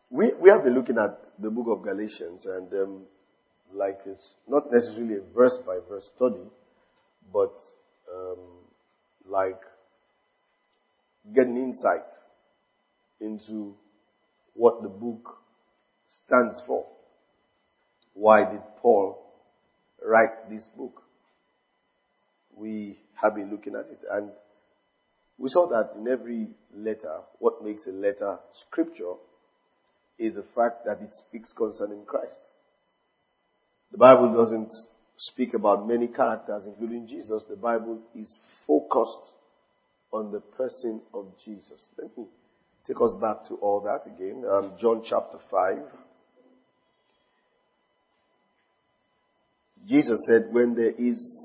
We have been looking at the book of Galatians, and like it's not necessarily a verse by verse study, but like getting insight into what the book stands for. Why did Paul write this book? We have been looking at it, and we saw that in every letter, what makes a letter scripture is the fact that it speaks concerning Christ. The Bible doesn't speak about many characters, including Jesus. The Bible is focused on the person of Jesus. Let me take us back to all that again. John chapter 5. Jesus said, when there is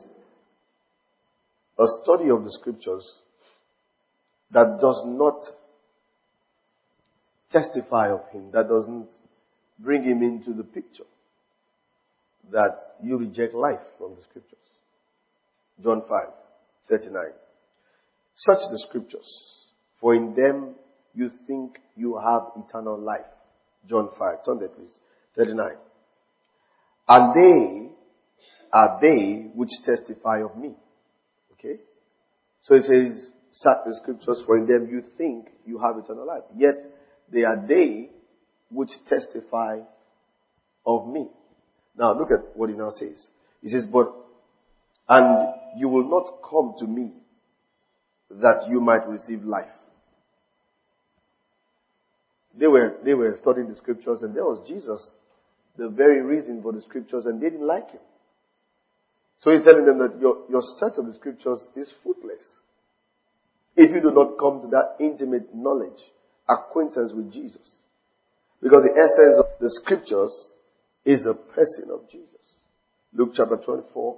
a study of the scriptures that does not testify of him, that doesn't bring him into the picture, that you reject life from the scriptures. John 5:39. Search the scriptures, for in them you think you have eternal life. John 5. Turn there, please. 39. And they are they which testify of me. Okay? So it says, search the scriptures, for in them you think you have eternal life. Yet they are they which testify of me. Now look at what he now says. He says, and you will not come to me that you might receive life. They were studying the scriptures, and there was Jesus, the very reason for the scriptures, and they didn't like him. So he's telling them that your search of the scriptures is fruitless if you do not come to that intimate knowledge, acquaintance with Jesus. Because the essence of the scriptures is the person of Jesus. Luke chapter 24,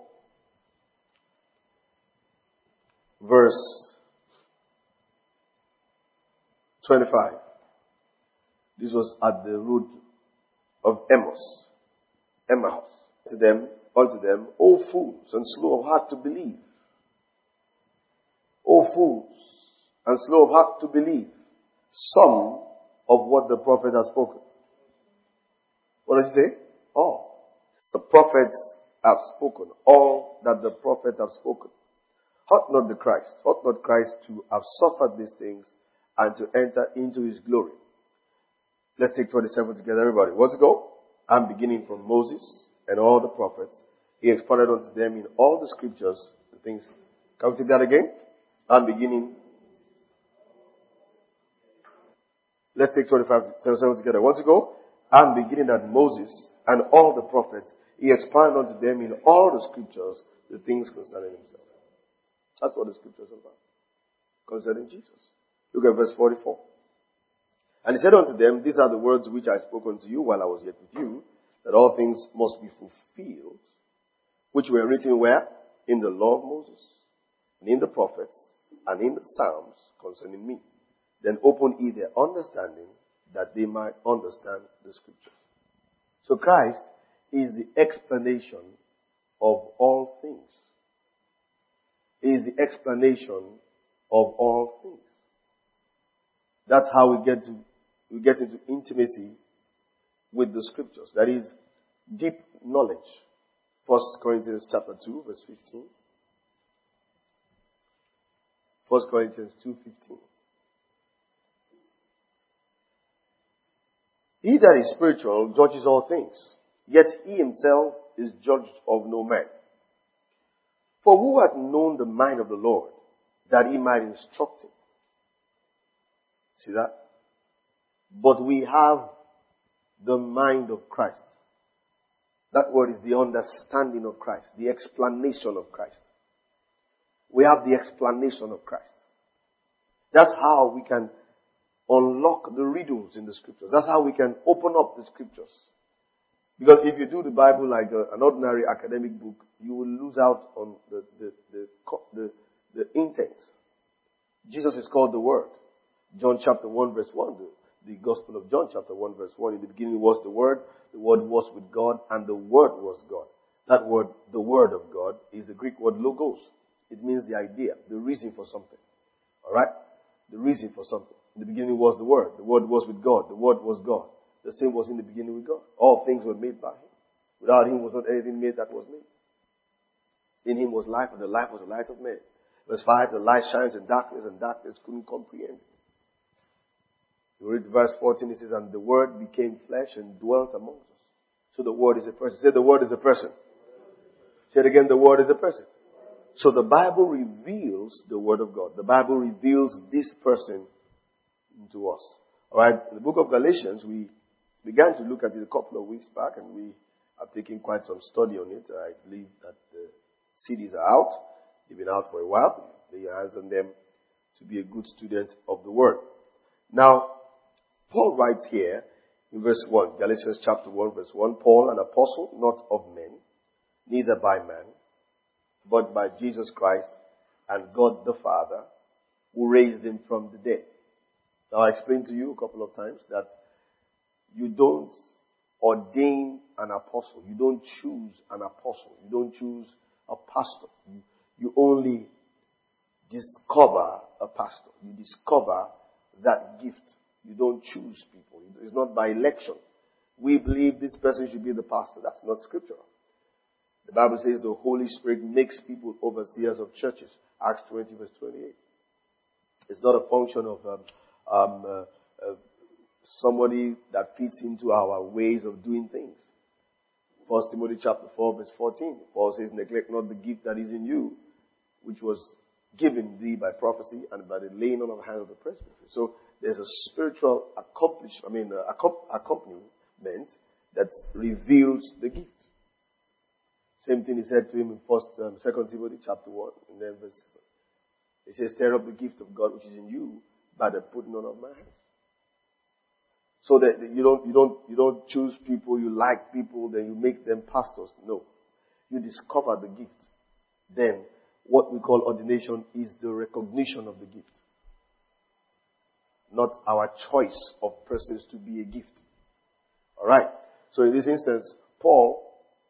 verse 25. This was at the road of Emmaus. Unto them, O fools, and slow of heart to believe. O fools, and slow of heart to believe some of what the prophet has spoken. What does he say? All. The prophets have spoken. All that the prophets have spoken. Ought not Christ to have suffered these things and to enter into his glory? Let's take 27 together, everybody. What's it go? I'm beginning from Moses and all the prophets. He expounded unto them in all the scriptures the things. Can we take that again? I'm beginning. Let's take 27 together. What's it go? I'm beginning at Moses and all the prophets. He expounded unto them in all the scriptures the things concerning himself. That's what the scriptures are about. Concerning Jesus. Look at verse 44. And he said unto them, these are the words which I spoke unto you while I was yet with you, that all things must be fulfilled, which were written where? In the law of Moses, and in the prophets, and in the Psalms concerning me. Then open ye their understanding, that they might understand the scriptures. So Christ is the explanation of all things. He is the explanation of all things. That's how we get into intimacy with the scriptures. That is deep knowledge. 1 Corinthians chapter 2, verse 15. 1 Corinthians 2:15. He that is spiritual judges all things, yet he himself is judged of no man. For who hath known the mind of the Lord, that he might instruct him? See that? But we have the mind of Christ. That word is the understanding of Christ, the explanation of Christ. We have the explanation of Christ. That's how we can unlock the riddles in the scriptures. That's how we can open up the scriptures. Because if you do the Bible like an ordinary academic book, you will lose out on the intent. Jesus is called the Word. John chapter 1 verse 1, the Gospel of John chapter 1 verse 1, in the beginning was the Word was with God, and the Word was God. That word, the Word of God, is the Greek word logos. It means the idea, the reason for something. Alright? The reason for something. In the beginning was the Word was with God, the Word was God. The same was in the beginning with God. All things were made by him. Without him was not anything made that was made. In him was life, and the life was the light of men. Verse 5, the light shines in darkness, and darkness couldn't comprehend it. You read verse 14, it says, and the word became flesh and dwelt among us. So the word is a person. Say the word is a person. Say it again, the word is a person. So the Bible reveals the word of God. The Bible reveals this person to us. Alright, in the book of Galatians, we began to look at it a couple of weeks back, and we have taken quite some study on it. I believe that the CDs are out. They've been out for a while. Lay your hands on them to be a good student of the word. Now, Paul writes here in verse 1, Galatians chapter 1, verse 1, Paul, an apostle, not of men, neither by man, but by Jesus Christ and God the Father, who raised him from the dead. Now, I explained to you a couple of times that you don't ordain an apostle. You don't choose an apostle. You don't choose a pastor. You only discover a pastor. You discover that gift. You don't choose people. It's not by election. We believe this person should be the pastor. That's not scriptural. The Bible says the Holy Spirit makes people overseers of churches. Acts 20 verse 28. It's not a function of somebody that fits into our ways of doing things. 1 Timothy chapter 4 verse 14. Paul says, neglect not the gift that is in you, which was given thee by prophecy and by the laying on of hands of the presbytery. So there's a spiritual accompaniment that reveals the gift. Same thing he said to him in 2 Timothy chapter 1 and then verse 7. He says, stir up the gift of God which is in you by the putting on of my hands. So that you don't choose people, you like people, then you make them pastors. No. You discover the gift. Then what we call ordination is the recognition of the gift. Not our choice of persons to be a gift. Alright. So in this instance, Paul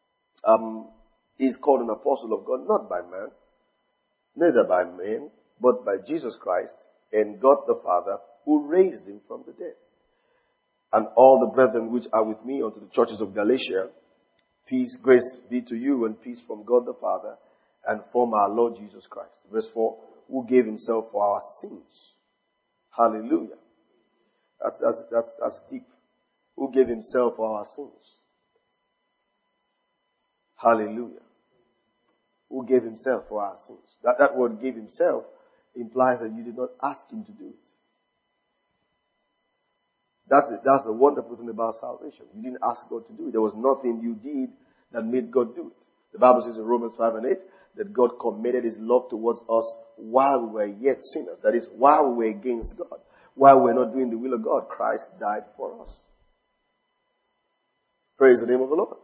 is called an apostle of God, not by man, neither by men, but by Jesus Christ and God the Father, who raised him from the dead. And all the brethren which are with me unto the churches of Galatia, peace, grace be to you, and peace from God the Father and from our Lord Jesus Christ. Verse 4, who gave himself for our sins. Hallelujah. That's deep. Who gave himself for our sins. Hallelujah. Who gave himself for our sins. That word gave himself implies that you did not ask him to do it. That's the wonderful thing about salvation. You didn't ask God to do it. There was nothing you did that made God do it. The Bible says in Romans 5 and 8 that God committed his love towards us while we were yet sinners. That is, while we were against God. While we were not doing the will of God, Christ died for us. Praise the name of the Lord.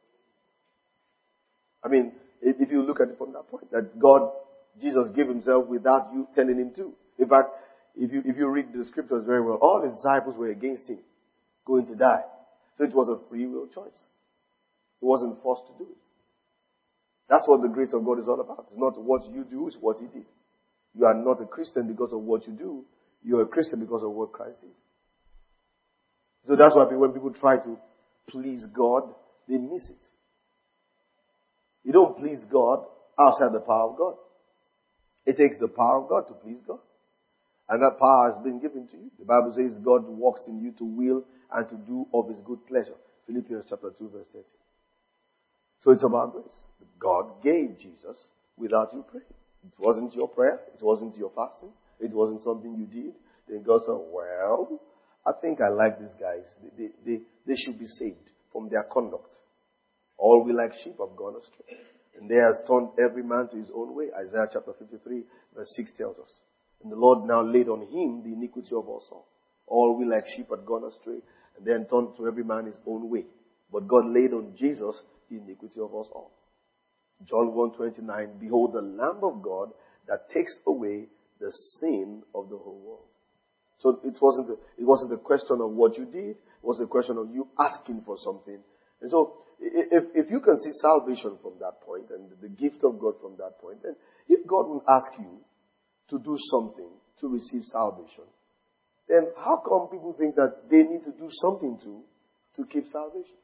I mean, if you look at it from that point, that Jesus gave himself without you telling him to. In fact, if you read the scriptures very well, all the disciples were against him, going to die. So it was a free will choice. He wasn't forced to do it. That's what the grace of God is all about. It's not what you do, it's what he did. You are not a Christian because of what you do. You are a Christian because of what Christ did. So that's why when people try to please God, they miss it. You don't please God outside the power of God. It takes the power of God to please God. And that power has been given to you. The Bible says God works in you to will and to do of his good pleasure. Philippians chapter 2 verse 13. So it's about grace. God gave Jesus without you praying. It wasn't your prayer. It wasn't your fasting. It wasn't something you did. Then God said, well, I think I like these guys. They should be saved from their conduct. All we like sheep have gone astray. And they has turned every man to his own way. Isaiah chapter 53 verse 6 tells us. And the Lord now laid on him the iniquity of us all. All we like sheep had gone astray, and then turned to every man his own way. But God laid on Jesus the iniquity of us all. John 1:29, behold the Lamb of God that takes away the sin of the whole world. So it wasn't a question of what you did, it was a question of you asking for something. And so if you can see salvation from that point and the gift of God from that point, then if God will ask you to do something to receive salvation, then how come people think that they need to do something to to keep salvation.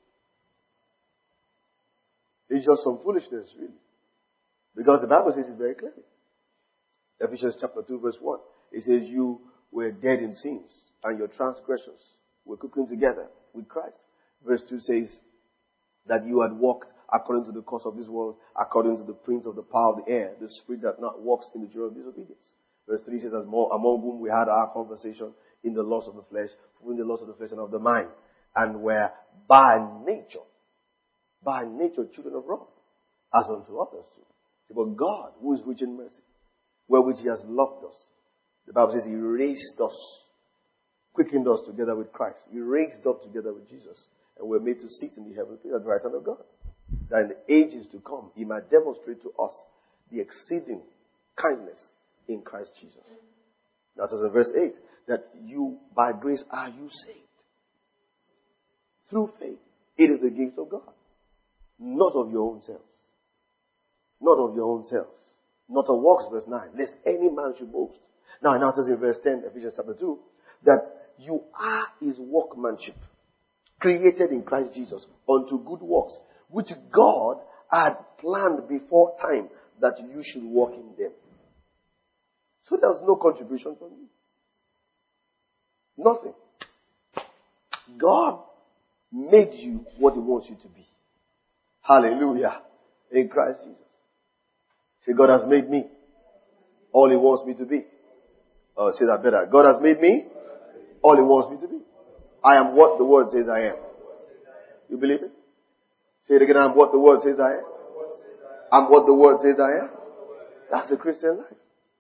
It's just some foolishness, really. Because the Bible says it very clearly. Ephesians chapter 2 verse 1. It says you were dead in sins and your transgressions were cooking together with Christ. Verse 2 says that you had walked according to the course of this world, according to the prince of the power of the air, the spirit that not walks in the joy of disobedience. Verse 3 says, among whom we had our conversation in the lust of the flesh, fulfilling the lust of the flesh and of the mind, and were by nature children of wrath, as unto others too. But God, who is rich in mercy, wherewith he has loved us, the Bible says he raised us, quickened us together with Christ. He raised up together with Jesus, and we're made to sit in the heavenly place at the right hand of God. That in the ages to come, he might demonstrate to us the exceeding kindness in Christ Jesus. That is in verse 8, that you, by grace, are you saved. Through faith. It is the gift of God. Not of your own selves. Not of your own selves. Not of works, verse 9. Lest any man should boast. Now it says in verse 10, Ephesians chapter 2, that you are his workmanship, created in Christ Jesus unto good works, which God had planned before time that you should walk in them. So there's no contribution from you. Nothing. God made you what he wants you to be. Hallelujah. In Christ Jesus. Say, God has made me all he wants me to be. Oh, say that better. God has made me all he wants me to be. I am what the word says I am. You believe it? Say it again. I'm what the word says I am. I'm what the word says I am. That's the Christian life.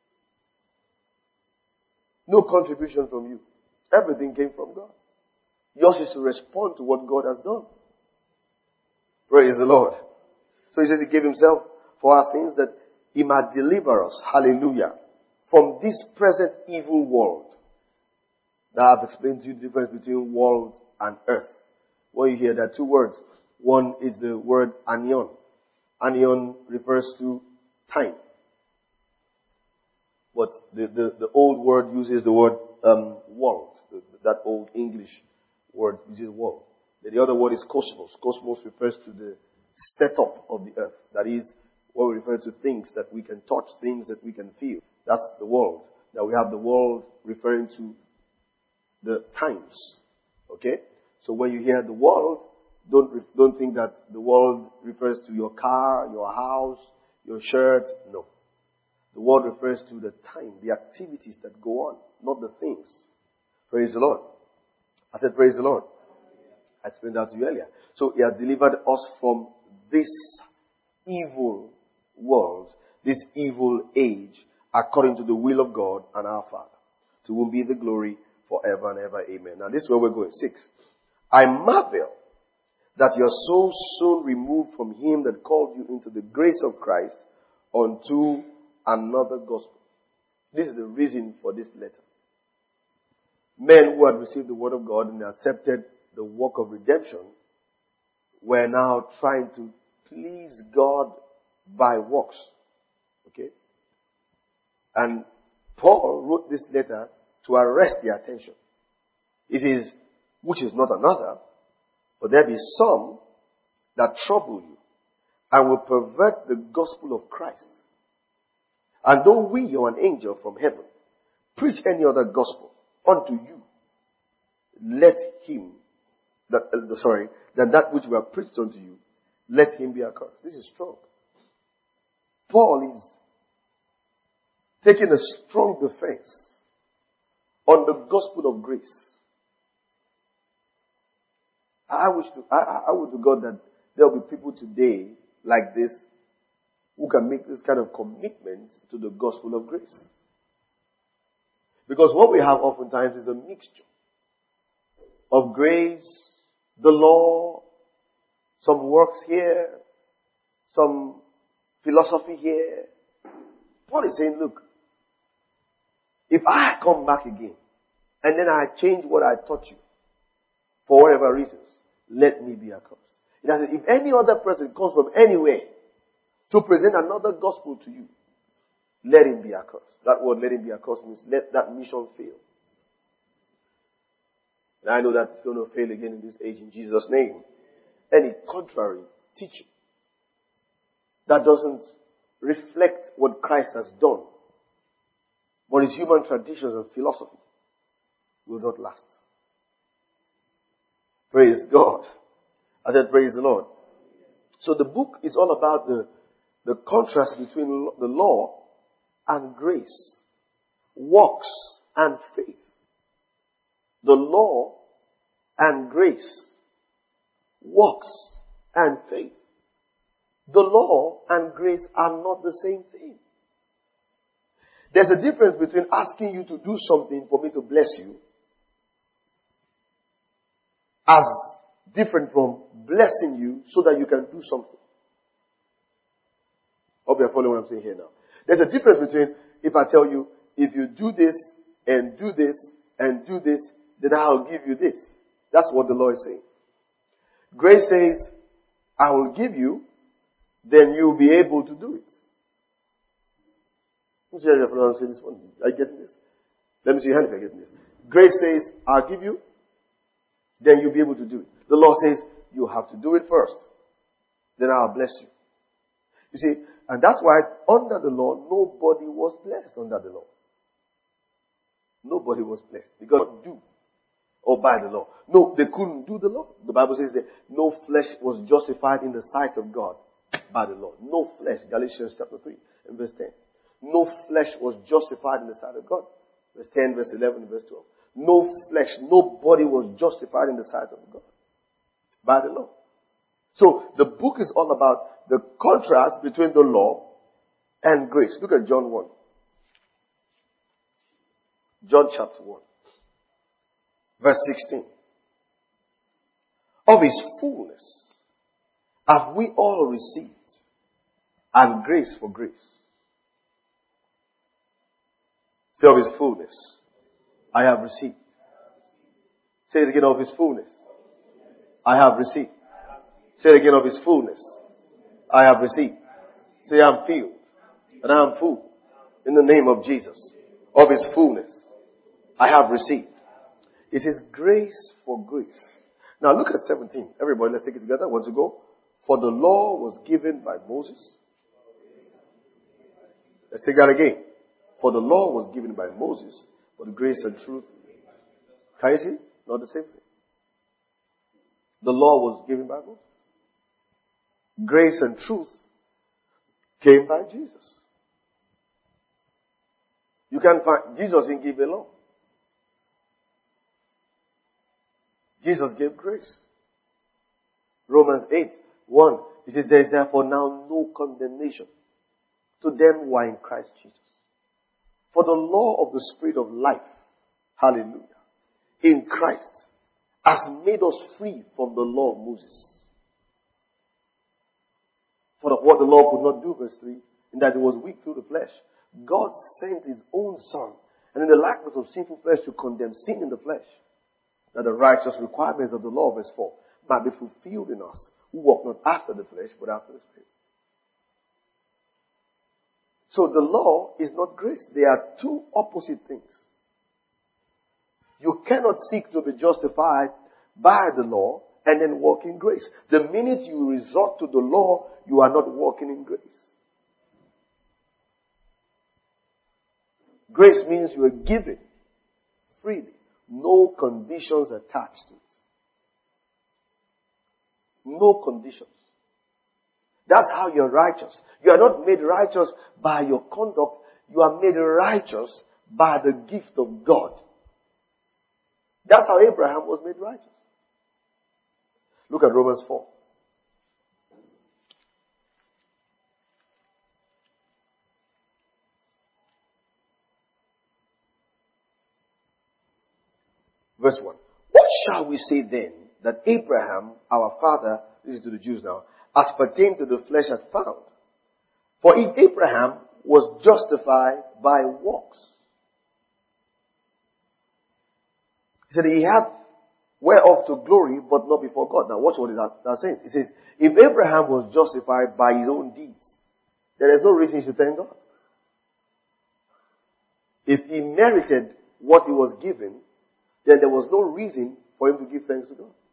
No contribution from you. Everything came from God. Yours is to respond to what God has done. Praise the Lord. So he says he gave himself for our sins that he might deliver us. Hallelujah. From this present evil world. Now I've explained to you the difference between world and earth. When you hear that two words, one is the word anion. Anion refers to time. But the old word uses the word world. That old English word uses world. The other word is cosmos. Cosmos refers to the setup of the earth. That is what we refer to things that we can touch, things that we can feel. That's the world. Now we have the world referring to the times. Okay? So when you hear the world, don't think that the world refers to your car, your house, your shirt. No. The world refers to the time, the activities that go on, not the things. Praise the Lord. I said praise the Lord. I explained that to you earlier. So he has delivered us from this evil world, this evil age, according to the will of God and our Father. To whom be the glory forever and ever. Amen. Now this is where we're going. 6. I marvel that you're so soon removed from him that called you into the grace of Christ unto another gospel. This is the reason for this letter. Men who had received the word of God and accepted the work of redemption were now trying to please God by works. Okay? And Paul wrote this letter to arrest their attention. It is, which is not another, but there be some that trouble you and will pervert the gospel of Christ. And though we or an angel from heaven preach any other gospel unto you, let him, than that which we have preached unto you, let him be accursed. This is strong. Paul is taking a strong defense on the gospel of grace. I would to God that there will be people today like this who can make this kind of commitment to the gospel of grace. Because what we have oftentimes is a mixture of grace, the law, some works here, some philosophy here. Paul is saying, look, if I come back again and then I change what I taught you for whatever reasons, let me be accursed. It says, if any other person comes from anywhere to present another gospel to you, let him be accursed. That word, let him be accursed, means let that mission fail. And I know that it's going to fail again in this age in Jesus' name. Any contrary teaching that doesn't reflect what Christ has done, but is human traditions and philosophy, will not last. Praise God. I said, praise the Lord. So the book is all about the contrast between the law and grace, works and faith. The law and grace, works and faith. The law and grace are not the same thing. There's a difference between asking you to do something for me to bless you, as different from blessing you so that you can do something. Hope you're following what I'm saying here now. There's a difference between if I tell you, if you do this and do this and do this, then I'll give you this. That's what the law is saying. Grace says, I will give you, then you'll be able to do it. Who's here for I'm saying this one? Are you getting this? Let me see your hand if you're getting this. Grace says, I'll give you, then you'll be able to do it. The law says, you have to do it first. Then I'll bless you. You see, and that's why under the law, nobody was blessed under the law. Nobody was blessed. Because do or by the law. No, they couldn't do the law. The Bible says that no flesh was justified in the sight of God by the law. No flesh. Galatians chapter 3 and verse 10. No flesh was justified in the sight of God. Verse 10, verse 11, verse 12. No flesh, nobody was justified in the sight of God by the law. So the book is all about the contrast between the law and grace. Look at John 1. John chapter 1. Verse 16. Of his fullness have we all received, and grace for grace. Say, of his fullness I have received. Say it again, of his fullness I have received. Say it again, of his fullness I have received. Say, I'm filled and I'm full in the name of Jesus. Of his fullness I have received. It is grace for grace. Now look at 17. Everybody, let's take it together. Once ago. For the law was given by Moses. Let's take that again. For the law was given by Moses, but grace and truth. Can you see? Not the same thing. The law was given by Moses. Grace and truth came by Jesus. You can't find, Jesus didn't give a law. Jesus gave grace. Romans 8:1. It says, there is therefore now no condemnation to them who are in Christ Jesus. For the law of the Spirit of life, hallelujah, in Christ, has made us free from the law of Moses. For what the law could not do, verse 3, in that it was weak through the flesh, God sent his own Son, and in the likeness of sinful flesh to condemn sin in the flesh, that the righteous requirements of the law, verse 4, might be fulfilled in us, who walk not after the flesh, but after the Spirit. So the law is not grace. They are two opposite things. You cannot seek to be justified by the law and then walk in grace. The minute you resort to the law, you are not walking in grace. Grace means you are given freely. No conditions attached to it. No conditions. That's how you're righteous. You are not made righteous by your conduct. You are made righteous by the gift of God. That's how Abraham was made righteous. Look at Romans 4. Verse 1. What shall we say then that Abraham, our father, this is to the Jews now, as pertained to the flesh hath found? For if Abraham was justified by works, he said he had whereof to glory, but not before God. Now watch what that's saying. It says, if Abraham was justified by his own deeds, there is no reason he should thank God. If he merited what he was given, then there was no reason for him to give thanks to God.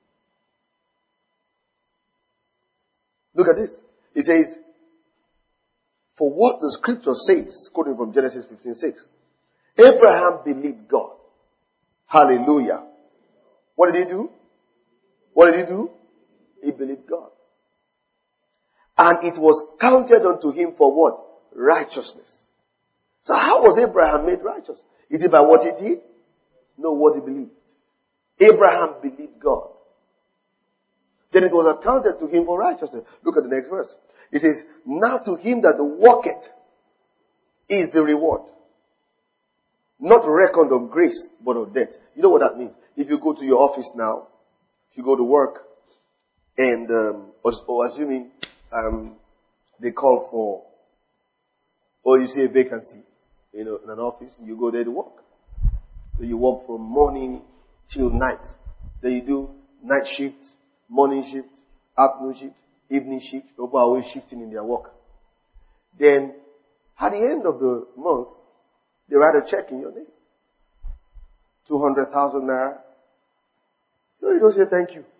Look at this. It says, for what the scripture says, quoting from Genesis 15:6, Abraham believed God. Hallelujah. What did he do? What did he do? He believed God. And it was counted unto him for what? Righteousness. So how was Abraham made righteous? Is it by what he did? No, what he believed. Abraham believed God. Then it was accounted to him for righteousness. Look at the next verse. It says, now to him that walketh is the reward. Not reckoned of grace, but of debt. You know what that means? If you go to your office now, if you go to work, and, or assuming, they call for, or you see a vacancy, in an office, you go there to work. So you work from morning till night. Then you do night shift, morning shift, afternoon shift, evening shift. People are always shifting in their work. Then, at the end of the month, they write a check in your name. 200,000 naira. So you don't say thank you.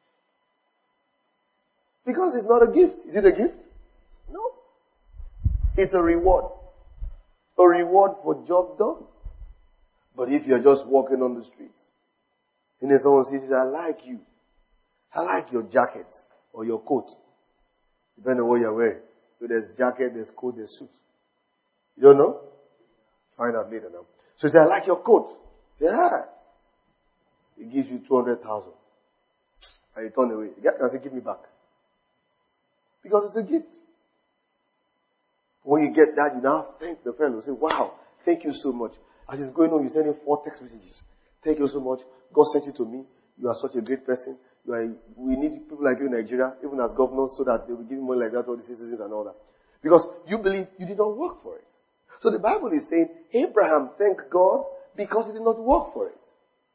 Because it's not a gift. Is it a gift? No. It's a reward. A reward for job done. But if you're just walking on the streets, and then someone says, I like you. I like your jacket or your coat. Depending on what you're wearing. So there's jacket, there's coat, there's suit. You don't know? Find out later now. So he said, I like your coat. Say, He gives you 200,000. And you turn away. The guy can say, give me back. Because it's a gift. When you get that, you now thank the fellow. Say, wow, thank you so much. As it's going on, you send him 4 text messages. Thank you so much. God sent you to me. You are such a great person. We need people like you in Nigeria, even as governors, so that they will give you money like that, all the citizens and all that. Because you believe you did not work for it. So the Bible is saying, Abraham thanked God because he did not work for it.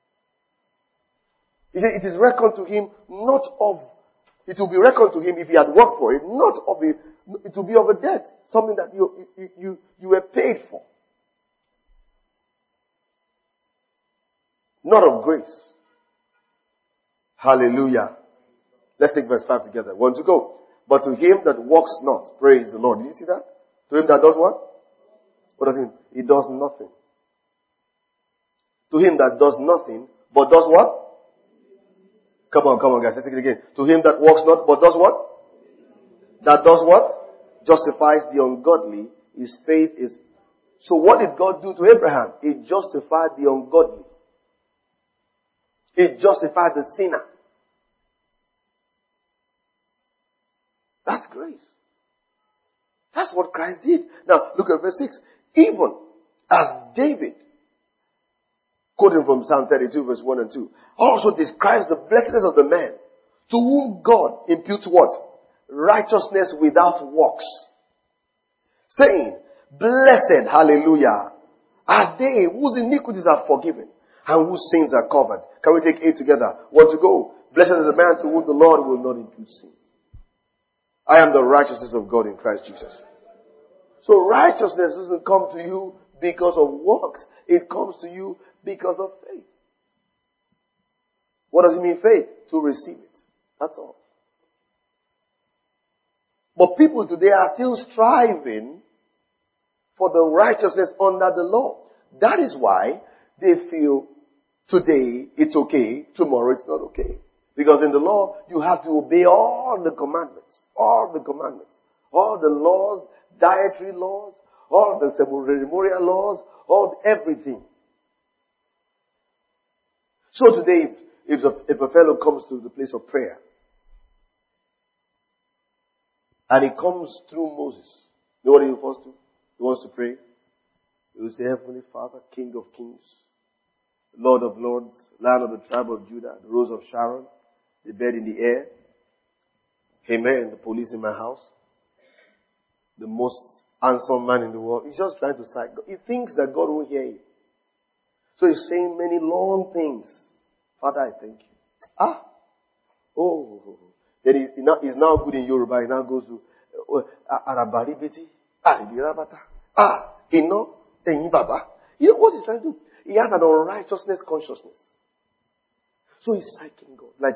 He said, it is reckoned to him not of, it will be reckoned to him if he had worked for it, not of a, it will be of a debt. Something that you were paid for. Not of grace. Hallelujah. Let's take verse 5 together. 1 to go. But to him that walks not, praise the Lord. Did you see that? To him that does what? What does it mean? He does nothing. To him that does nothing, but does what? Come on guys, let's take it again. To him that walks not, but does what? That does what? Justifies the ungodly. His faith is... So what did God do to Abraham? He justified the ungodly. He justified the sinner. That's grace. That's what Christ did. Now, look at verse 6. Even as David, quoting from Psalm 32 verse 1 and 2, also describes the blessedness of the man to whom God imputes what? Righteousness without works. Saying, blessed, hallelujah, are they whose iniquities are forgiven and whose sins are covered. Can we take 8 together? 1 to go. Blessed is the man to whom the Lord will not impute sin. I am the righteousness of God in Christ Jesus. So righteousness doesn't come to you because of works. It comes to you because of faith. What does it mean, faith? To receive it. That's all. But people today are still striving for the righteousness under the law. That is why they feel today it's okay, tomorrow it's not okay. Because in the law, you have to obey all the commandments. All the commandments. All the laws, dietary laws, all the ceremonial laws, everything. So today, if a fellow comes to the place of prayer, and he comes through Moses, you know what he wants to? He wants to pray. He will say, Heavenly Father, King of Kings, Lord of Lords, Lion of the tribe of Judah, the Rose of Sharon, the bed in the air. Amen. The police in my house. The most handsome man in the world. He's just trying to cite God. He thinks that God won't hear him. So he's saying many long things. Father, I thank you. Then he's now good in Yoruba. He now goes to Arabaribiti. Aribirabata. Baba. You know what he's trying to do? He has an unrighteousness consciousness. So he's psyching God. Like,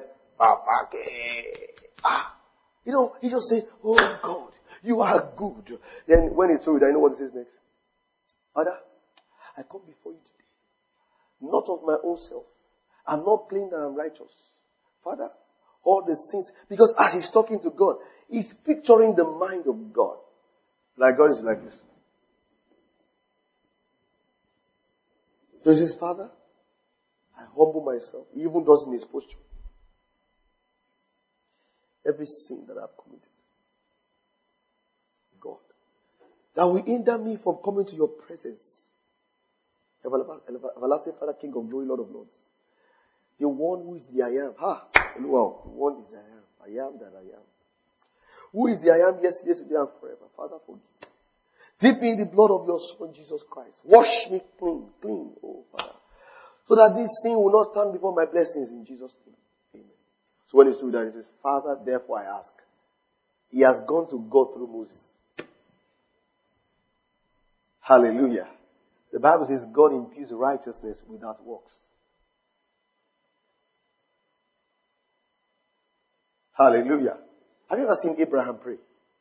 he just said, oh God, you are good. Then when he's through, I know what he says next. Father, I come before you today, not of my own self. I'm not claiming that I'm righteous. Father, all the sins, because as he's talking to God, he's picturing the mind of God. Like God is like this. So he says, Father, I humble myself. He even does in his posture. Every sin that I've committed, God, that will hinder me from coming to your presence. Everlasting Father, King of glory, Lord of lords. The one who is the I am. Wow. The one is the I am. I am that I am. Who is the I am yesterday, today, and forever. Father, forgive me. Dip me in the blood of your Son, Jesus Christ. Wash me clean, oh Father. So that this sin will not stand before my blessings in Jesus' name. Amen. So when he's doing that, he says, Father, therefore I ask. He has gone to God through Moses. Hallelujah. The Bible says God imputes righteousness without works. Hallelujah. Have you ever seen Abraham pray?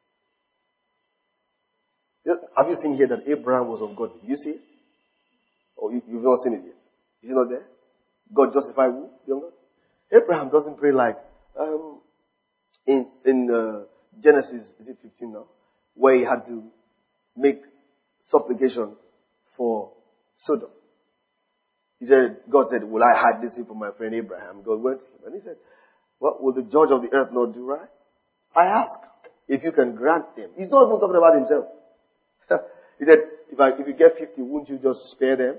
Have you seen here that Abraham was of God? Did you see it? Or you've not seen it yet? Is it not there? God justified who? Young God? Abraham doesn't pray like in Genesis, is it 15 now? Where he had to make supplication for Sodom. God said, will I hide this thing from my friend Abraham? God went to him and he said, what will the judge of the earth not do right? I ask if you can grant them. He's not even talking about himself. He said, if you get 50, won't you just spare them?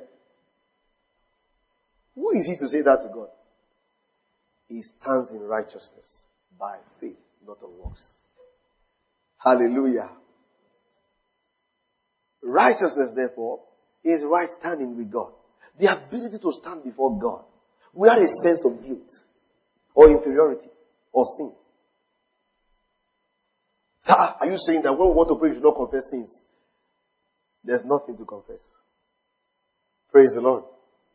Who is he to say that to God? He stands in righteousness by faith, not on works. Hallelujah. Righteousness, therefore, is right standing with God. The ability to stand before God without a sense of guilt or inferiority or sin. So, are you saying that when we want to pray, we should not confess sins? There's nothing to confess. Praise the Lord.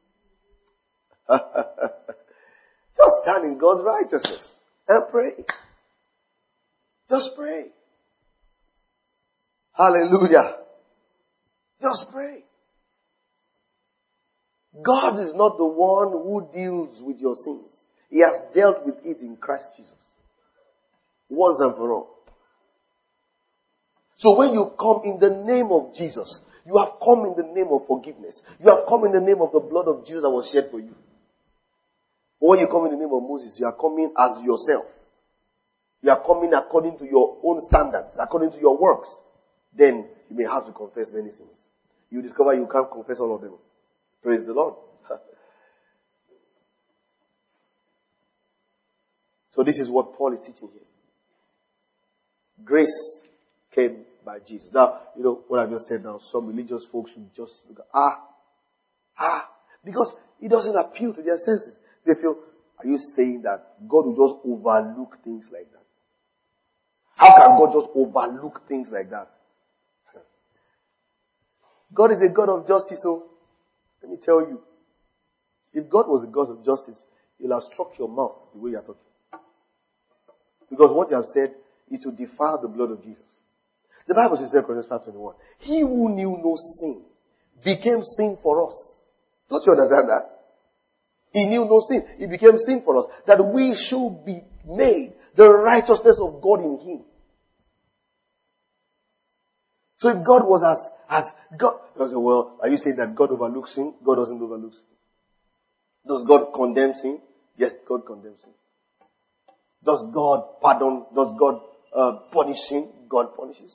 Just stand in God's righteousness and pray. Just pray. Hallelujah. Just pray. God is not the one who deals with your sins. He has dealt with it in Christ Jesus. Once and for all. So when you come in the name of Jesus, you have come in the name of forgiveness. You have come in the name of the blood of Jesus that was shed for you. But when you come in the name of Moses, you are coming as yourself. You are coming according to your own standards, according to your works. Then you may have to confess many sins. You discover you can't confess all of them. Praise the Lord. So this is what Paul is teaching here. Grace came by Jesus. Now, what I just said now, some religious folks should just look at, because it doesn't appeal to their senses. They feel, are you saying that God will just overlook things like that? How can God just overlook things like that? God is a God of justice, so let me tell you, if God was a God of justice, He'll have struck your mouth the way you're talking. Because what you have said is to defile the blood of Jesus. The Bible says in 2 Corinthians 5:21, He who knew no sin became sin for us. Don't you understand that? He knew no sin. He became sin for us. That we should be made the righteousness of God in Him. So if God was as God, you say, well, are you saying that God overlooks sin? God doesn't overlook sin. Does God condemn sin? Yes, God condemns sin. Does God pardon? Does God punish sin? God punishes.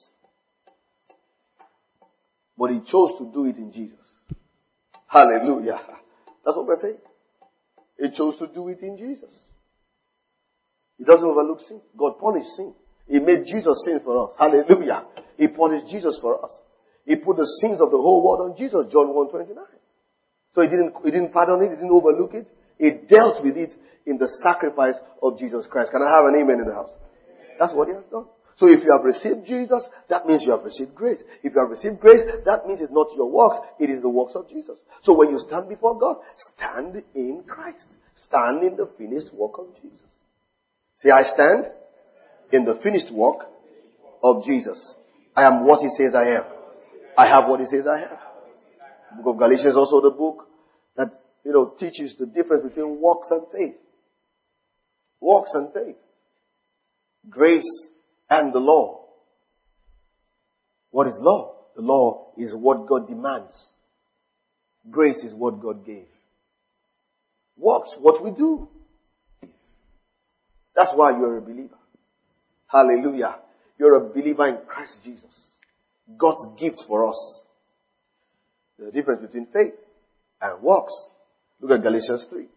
But He chose to do it in Jesus. Hallelujah. That's what we're saying. He chose to do it in Jesus. He doesn't overlook sin. God punished sin. He made Jesus sin for us. Hallelujah. He punished Jesus for us. He put the sins of the whole world on Jesus. John 1:29. So He didn't pardon it. He didn't overlook it. He dealt with it in the sacrifice of Jesus Christ. Can I have an amen in the house? That's what He has done. So if you have received Jesus, that means you have received grace. If you have received grace, that means it's not your works, it is the works of Jesus. So when you stand before God, stand in Christ. stand in the finished work of Jesus. Say, I stand in the finished work of Jesus. I am what he says I am. I have what he says I have. The book of Galatians is also the book that, teaches the difference between works and faith. Works and faith. Grace and the law. What is law? The law is what God demands. Grace is what God gave. Works, what we do. That's why you're a believer. Hallelujah. You're a believer in Christ Jesus. God's gift for us. There's a difference between faith and works. Look at Galatians 3.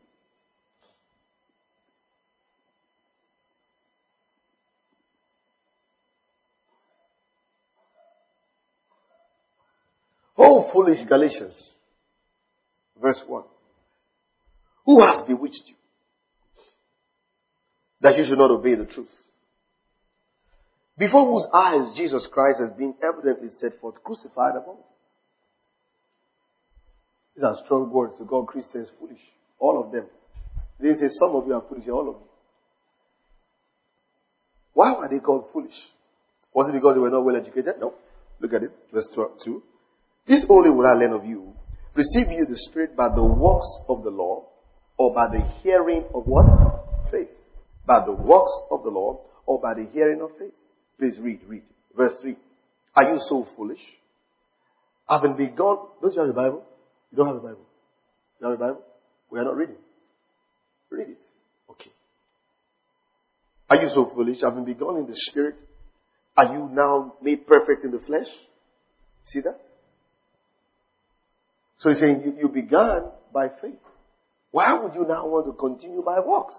Oh, foolish Galatians. Verse 1. Who has bewitched you that you should not obey the truth? Before whose eyes Jesus Christ has been evidently set forth, crucified among you. These are strong words to call Christians foolish. All of them. They say some of you are foolish, all of you. Why were they called foolish? Was it because they were not well educated? No. Look at it. Verse 2. This only will I learn of you. Receive you the Spirit by the works of the law, or by the hearing of what? Faith. By the works of the law, or by the hearing of faith. Please read. Verse 3. Are you so foolish? Having begun... Don't you have a Bible? You don't have a Bible? You have a Bible? We are not reading. Read it. Okay. Are you so foolish? Having begun in the Spirit, are you now made perfect in the flesh? See that? So he's saying you began by faith. Why would you now want to continue by works?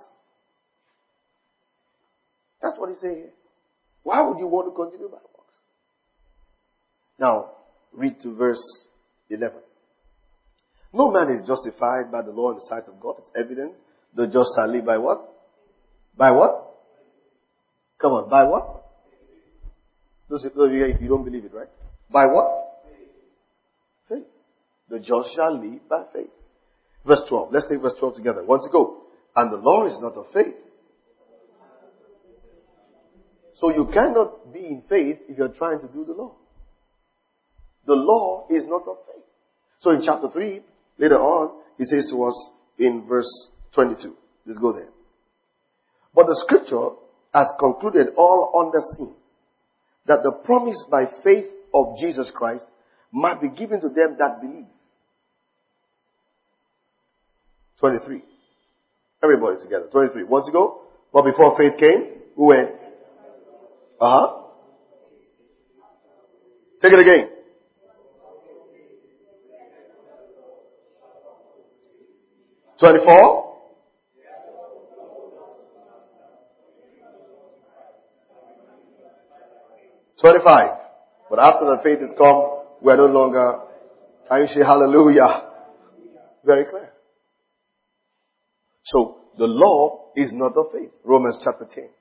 That's what he's saying here. Why would you want to continue by works? Now, read to verse 11. No man is justified by the law in the sight of God. It's evident. The just shall live by what? By what? Come on, by what? Those of you here, if you don't believe it, right? By what? Faith. The just shall live by faith. Verse 12. Let's take verse 12 together. Once ago. And the law is not of faith. So you cannot be in faith if you're trying to do the law. The law is not of faith. So in chapter 3, later on, he says to us in verse 22. Let's go there. But the scripture has concluded all understanding that the promise by faith of Jesus Christ might be given to them that believe. 23. Everybody together. 23. Once ago, but before faith came, who went? Take it again. $24. $25. But after the faith is come, we are no longer, can you say hallelujah? Very clear. So, the law is not of faith. Romans chapter 10.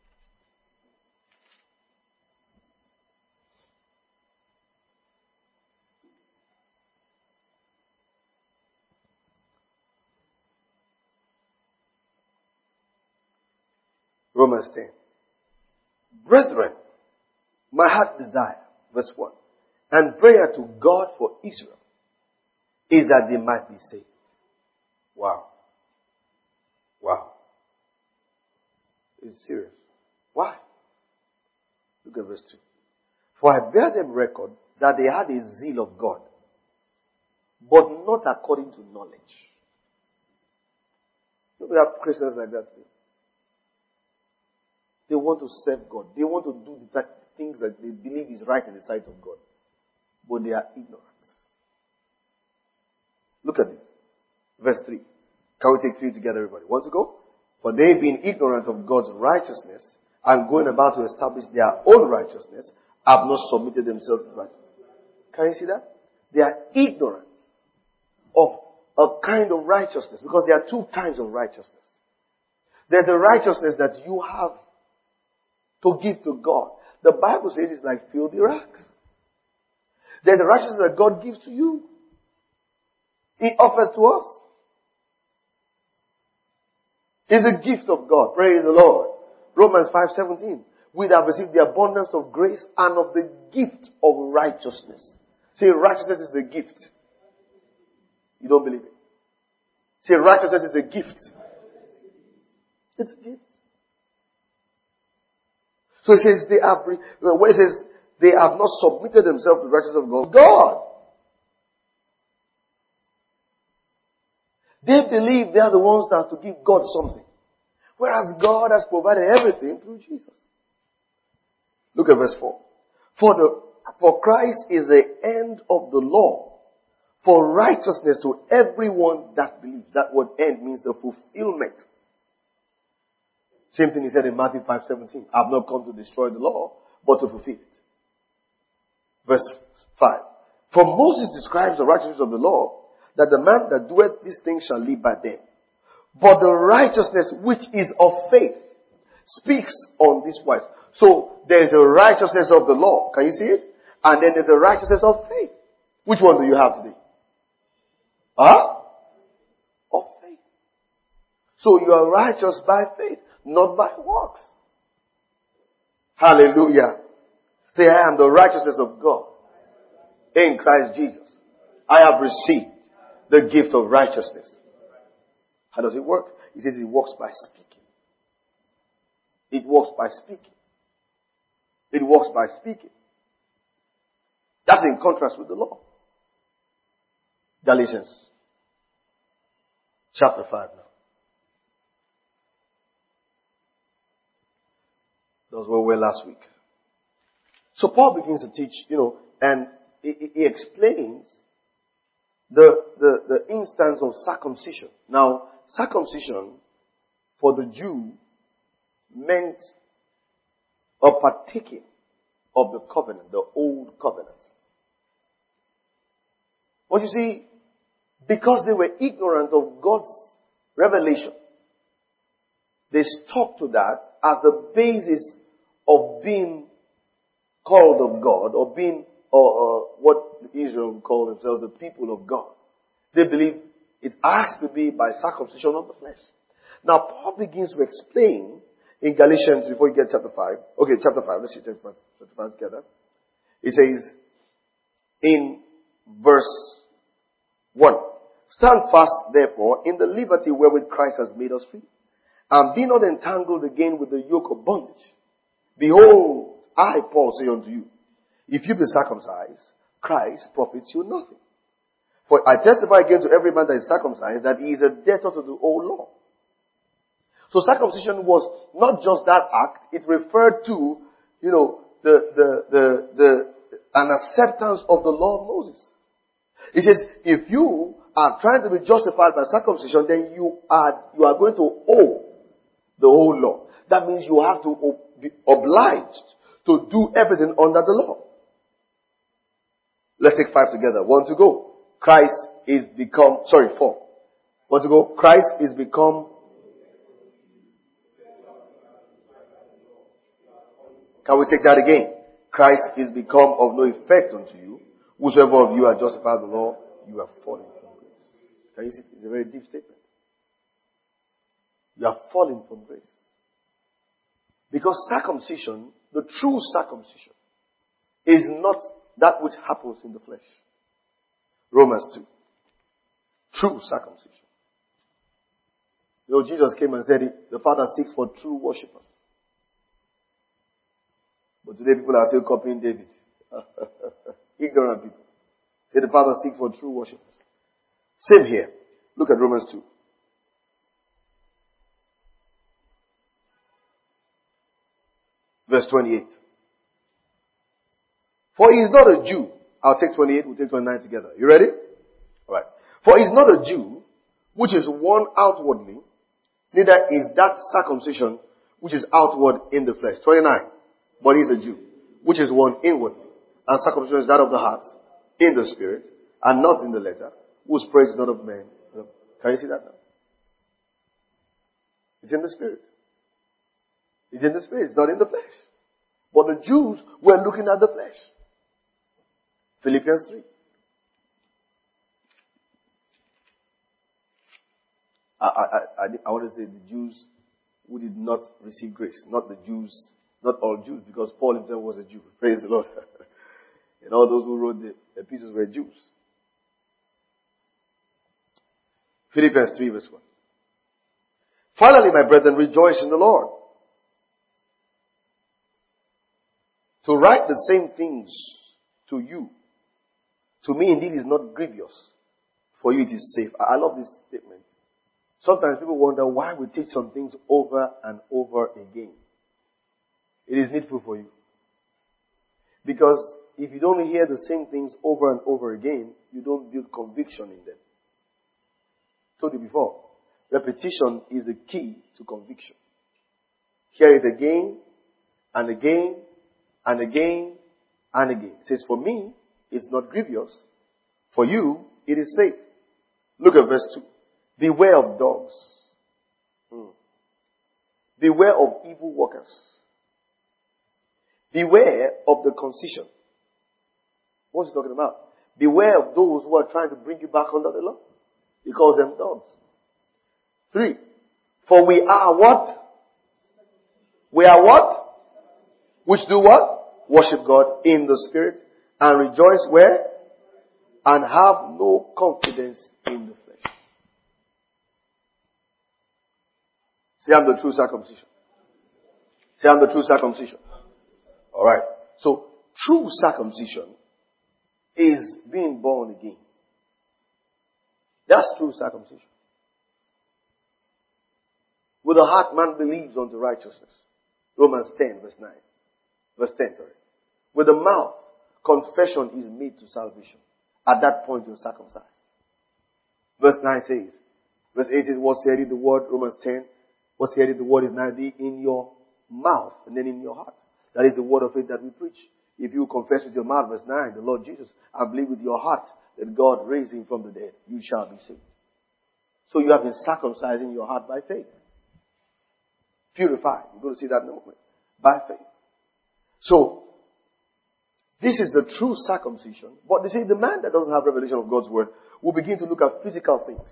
Romans 10. Brethren, my heart desire, verse 1, and prayer to God for Israel is that they might be saved. Wow. It's serious. Why? Look at verse 2. For I bear them record that they had a zeal of God, but not according to knowledge. Look at Christians like that today. They want to serve God. They want to do the things that they believe is right in the sight of God. But they are ignorant. Look at it. Verse 3. Can we take 3 together, everybody? Want to go? For they being ignorant of God's righteousness and going about to establish their own righteousness have not submitted themselves to righteousness. Can you see that? They are ignorant of a kind of righteousness because there are 2 kinds of righteousness. There's a righteousness that you have to give to God. The Bible says it's like filthy rags. There's a righteousness that God gives to you. He offers to us. It's a gift of God. Praise the Lord. Romans 5:17. We have received the abundance of grace and of the gift of righteousness. Say, righteousness is a gift. You don't believe it? Say, righteousness is a gift. It's a gift. So it says when it says they have not submitted themselves to the righteousness of God. They believe they are the ones that have to give God something. Whereas God has provided everything through Jesus. Look at verse 4. For Christ is the end of the law, for righteousness to everyone that believes. That word end means the fulfillment. Same thing he said in Matthew 5:17. I have not come to destroy the law, but to fulfill it. Verse 5. For Moses describes the righteousness of the law, that the man that doeth these things shall live by them. But the righteousness which is of faith speaks on this wise. So there is a righteousness of the law. Can you see it? And then there's a righteousness of faith. Which one do you have today? Of faith. So you are righteous by faith, not by works. Hallelujah. Say, I am the righteousness of God in Christ Jesus. I have received the gift of righteousness. How does it work? He says it works by speaking. It works by speaking. It works by speaking. That's in contrast with the law. Galatians chapter 5 now. Those were last week. So Paul begins to teach, and he explains the instance of circumcision. Now, circumcision for the Jew meant a partaking of the covenant, the old covenant. But you see, because they were ignorant of God's revelation, they stuck to that as the basis of being called of God, or being what Israel call themselves the people of God. They believe it has to be by circumcision of the flesh. Now, Paul begins to explain in Galatians, before you get chapter 5. Okay, chapter 5. Let's see chapter 5 together. He says, in verse 1, stand fast, therefore, in the liberty wherewith Christ has made us free, and be not entangled again with the yoke of bondage. Behold, I, Paul, say unto you, if you be circumcised, Christ profits you nothing. For I testify again to every man that is circumcised that he is a debtor to the old law. So circumcision was not just that act; it referred to, an acceptance of the law of Moses. It says, if you are trying to be justified by circumcision, then you are going to owe the whole law. That means you have to be obliged to do everything under the law. Let's take 5 together. 1 to go. Christ is become, 4. 1 to go. Christ is become. Can we take that again? Christ is become of no effect unto you. Whosoever of you are justified by the law, you have fallen from grace. Can you see? It's a very deep statement. You have fallen from grace. Because circumcision, the true circumcision, is not that which happens in the flesh. Romans 2. True circumcision. Jesus came and said, the Father seeks for true worshippers. But today people are still copying David. Ignorant people. Say the Father seeks for true worshippers. Same here. Look at Romans 2. Verse 28. For he is not a Jew. I'll take 28, we'll take 29 together. You ready? Alright. For he is not a Jew, which is one outwardly, neither is that circumcision which is outward in the flesh. 29. But he is a Jew, which is one inwardly. And circumcision is that of the heart, in the spirit, and not in the letter, whose praise is not of men. Can you see that now? It's in the spirit. It's in the spirit, it's not in the flesh. But the Jews were looking at the flesh. Philippians 3. I want to say the Jews who did not receive grace, not the Jews, not all Jews, because Paul himself was a Jew. Praise the Lord. And all those who wrote the epistles were Jews. Philippians 3 verse 1. Finally, my brethren, rejoice in the Lord. To write the same things to you, to me indeed is not grievous. For you it is safe. I love this statement. Sometimes people wonder why we teach some things over and over again. It is needful for you. Because if you don't hear the same things over and over again, you don't build conviction in them. Told you before, repetition is the key to conviction. Hear it again and again and again and again. It says, for me, it's not grievous. For you, it is safe. Look at verse 2. Beware of dogs. Beware of evil workers. Beware of the concision. What's he talking about? Beware of those who are trying to bring you back under the law. He calls them dogs. 3. For we are what? We are what? Which do what? Worship God in the Spirit and rejoice where? And have no confidence in the flesh. Say, I'm the true circumcision. Say, I'm the true circumcision. Alright. So, true circumcision is being born again. That's true circumcision. With the heart man believes unto righteousness. Romans 10 verse 9. Verse 10, sorry. With the mouth, confession is made to salvation. At that point you're circumcised. Verse 9 says, verse 8 is what's heard in the word, Romans 10, what's heard in the word is now in your mouth and then in your heart. That is the word of faith that we preach. If you confess with your mouth, verse 9, the Lord Jesus, and believe with your heart that God raised him from the dead, you shall be saved. So you have been circumcised in your heart by faith. Purified. You're going to see that in a moment. By faith. So, this is the true circumcision. But you see, the man that doesn't have revelation of God's word will begin to look at physical things.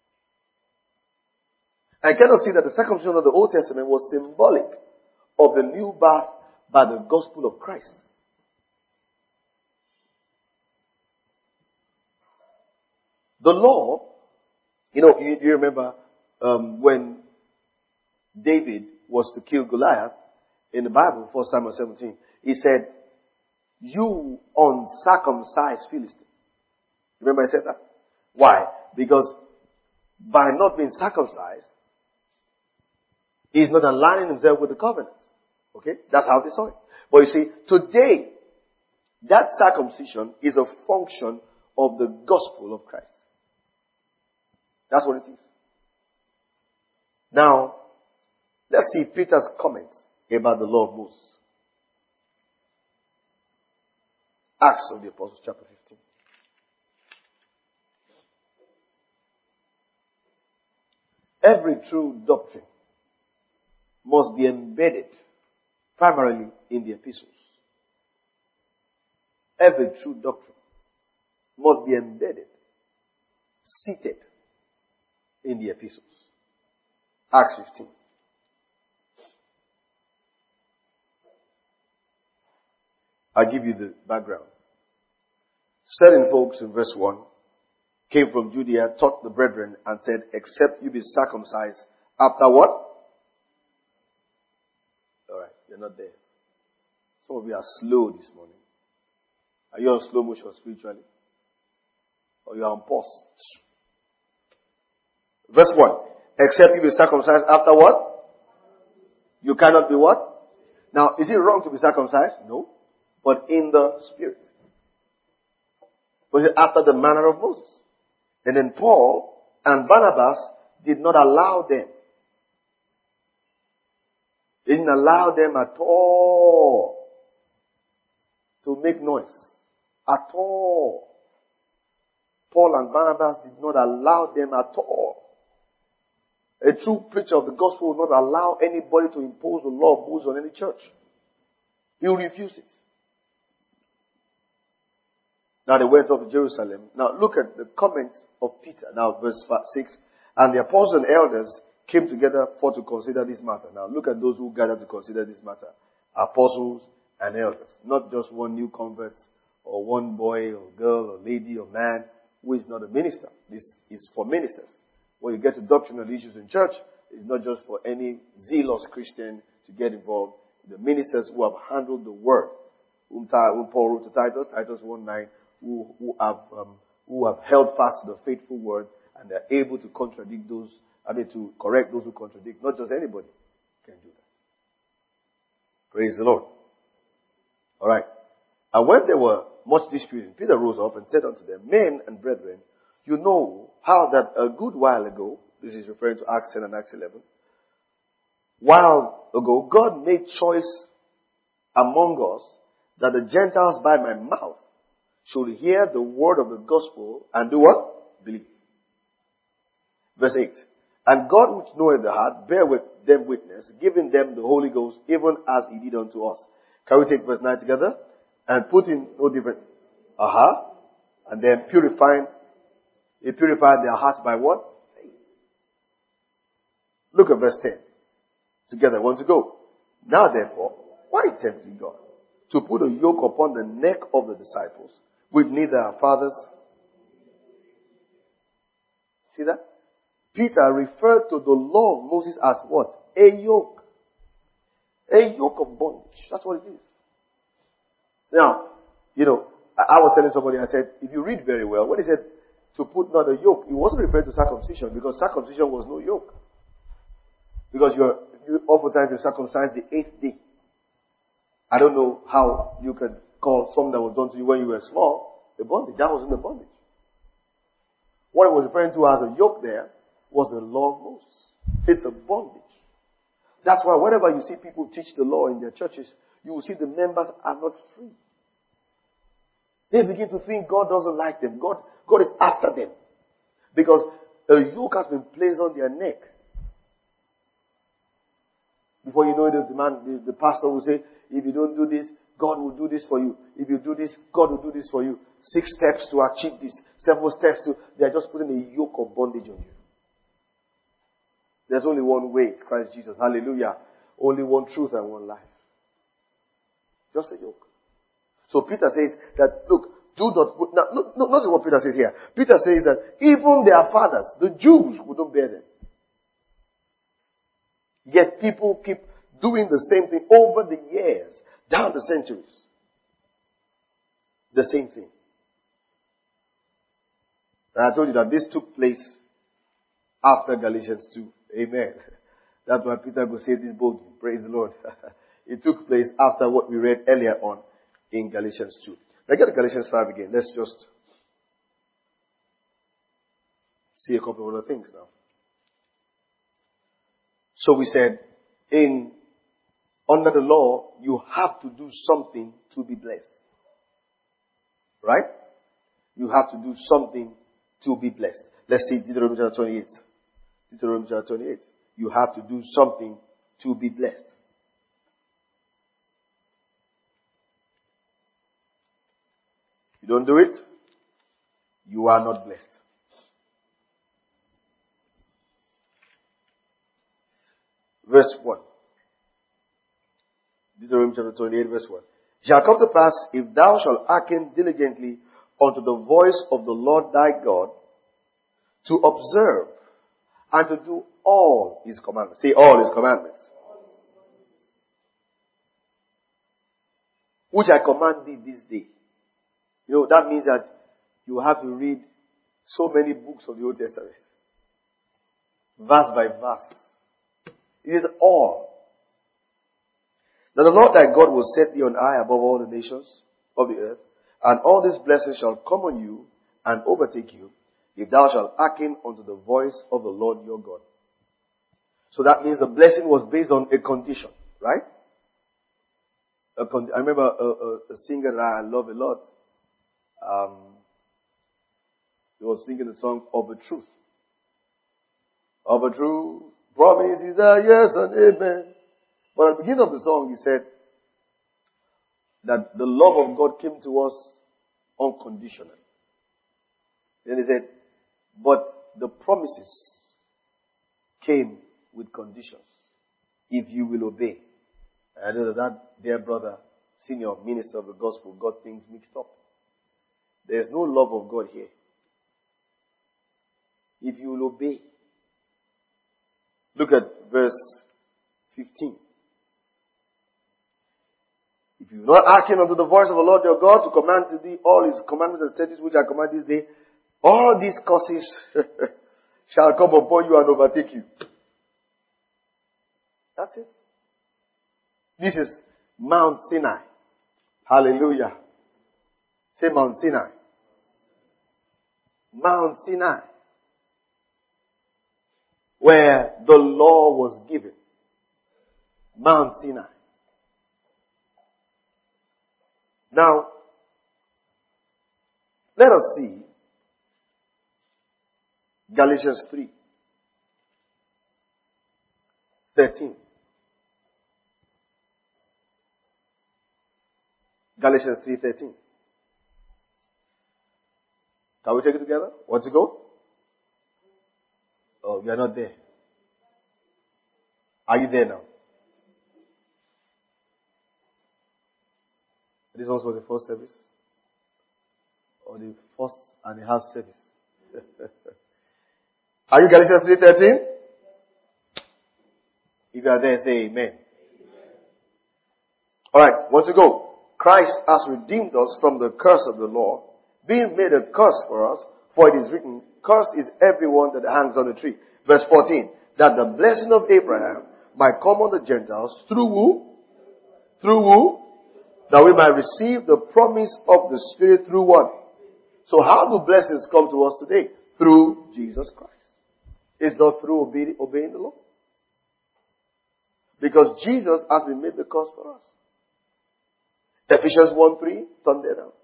I cannot see that the circumcision of the Old Testament was symbolic of the new birth by the gospel of Christ. The law, you remember when David was to kill Goliath in the Bible, 1 Samuel 17, he said, you uncircumcised Philistine. Remember I said that? Why? Because by not being circumcised, he's not aligning himself with the covenants. Okay? That's how they saw it. But you see, today, that circumcision is a function of the gospel of Christ. That's what it is. Now, let's see Peter's comments about the law of Moses. Acts of the Apostles, chapter 15. Every true doctrine must be embedded primarily in the epistles. Every true doctrine must be embedded, seated in the epistles. Acts 15. I'll give you the background. Certain folks in verse 1 came from Judea, taught the brethren, and said, except you be circumcised after what? Alright, you're not there. Some of you are slow this morning. Are you on slow motion spiritually? Or you are on pause? Verse 1. Except you be circumcised after what? You cannot be what? Now, is it wrong to be circumcised? No. But in the Spirit. But after the manner of Moses. And then Paul and Barnabas did not allow them. They didn't allow them at all to make noise. At all. Paul and Barnabas did not allow them at all. A true preacher of the gospel will not allow anybody to impose the law of Moses on any church. He will refuse it. Now they went up to Jerusalem. Now look at the comments of Peter. Now verse 6. And the apostles and elders came together for to consider this matter. Now look at those who gathered to consider this matter. Apostles and elders. Not just one new convert or one boy or girl or lady or man who is not a minister. This is for ministers. When you get to doctrinal issues in church, it's not just for any zealous Christian to get involved. The ministers who have handled the word, whom Paul wrote to Titus, Titus 1:9, who have held fast to the faithful word, and they're able to contradict those, to correct those who contradict. Not just anybody can do that. Praise the Lord. Alright. And when there were much disputing, Peter rose up and said unto them, Men and brethren, you know how that a good while ago, this is referring to Acts 10 and Acts 11, while ago God made choice among us that the Gentiles by my mouth should hear the word of the gospel and do what? Believe. Verse 8. And God which knoweth the heart bear with them witness, giving them the Holy Ghost, even as he did unto us. Can we take verse 9 together? And put in no different. And then he purified their hearts by what? Faith. Look at verse 10. Together, want to go. Now therefore, why tempt ye God to put a yoke upon the neck of the disciples, which neither our fathers? See that? Peter referred to the law of Moses as what? A yoke. A yoke of bondage. That's what it is. Now, I was telling somebody, I said, if you read very well, when he said to put not a yoke, he wasn't referring to circumcision, because circumcision was no yoke. Because you oftentimes you're circumcised the 8th day. I don't know how you can call something that was done to you when you were small a bondage. That wasn't a bondage. What it was referring to as a yoke there was the law of Moses. It's a bondage. That's why whenever you see people teach the law in their churches, you will see the members are not free. They begin to think God doesn't like them. God is after them. Because a yoke has been placed on their neck. Before you know it, the pastor will say, if you don't do this, God will do this for you. If you do this, God will do this for you. 6 steps to achieve this. 7 steps to... They are just putting a yoke of bondage on you. There's only one way. It's Christ Jesus. Hallelujah. Only one truth and one life. Just a yoke. So Peter says that, look, do not put... Now, notice what Peter says here. Peter says that even their fathers, the Jews, wouldn't bear them. Yet people keep doing the same thing over the years, down the centuries. The same thing. And I told you that this took place after Galatians 2. Amen. That's why Peter could say this boldly. Praise the Lord. It took place after what we read earlier on in Galatians 2. Now get to Galatians 5 again. Let's just see a couple of other things now. So we said, under the law, you have to do something to be blessed. Right? You have to do something to be blessed. Let's see Deuteronomy chapter 28. Deuteronomy chapter 28. You have to do something to be blessed. If you don't do it, you are not blessed. Verse 1. Deuteronomy chapter 28, verse 1. It shall come to pass, if thou shalt hearken diligently unto the voice of the Lord thy God, to observe and to do all his commandments. Say all his commandments. Which I command thee this day. That means that you have to read so many books of the Old Testament. Verse by verse. It is all. Now the Lord thy God will set thee on high above all the nations of the earth, and all these blessings shall come on you and overtake you, if thou shalt hearken unto the voice of the Lord your God. So that means the blessing was based on a condition, right? I remember a singer that I love a lot. He was singing the song Of a Truth. Of a truth, promises are yes and amen. But at the beginning of the song, he said that the love of God came to us unconditionally. Then he said, but the promises came with conditions. If you will obey. I know that dear brother, senior minister of the gospel, got things mixed up. There's no love of God here. If you will obey. Look at verse 15. If you will not hearken unto the voice of the Lord your God to command to thee all his commandments and statutes which I command this day, all these curses shall come upon you and overtake you. That's it. This is Mount Sinai. Hallelujah. Say Mount Sinai. Mount Sinai. Where the law was given. Mount Sinai. Now, let us see Galatians 3:13. Galatians 3:13. Can we take it together? Want to go? Oh, you are not there. Are you there now? This was for the first service? Or the first and a half service? Are you Galatians 3:13? If you are there, say amen. Alright, want to go? Christ has redeemed us from the curse of the law, being made a curse for us, for it is written, cursed is everyone that hangs on the tree. Verse 14, that the blessing of Abraham might come on the Gentiles through who? Through who? That we might receive the promise of the Spirit through what? So how do blessings come to us today? Through Jesus Christ. It's not through obeying the law. Because Jesus has been made the curse for us. Ephesians 1:3, turn there down.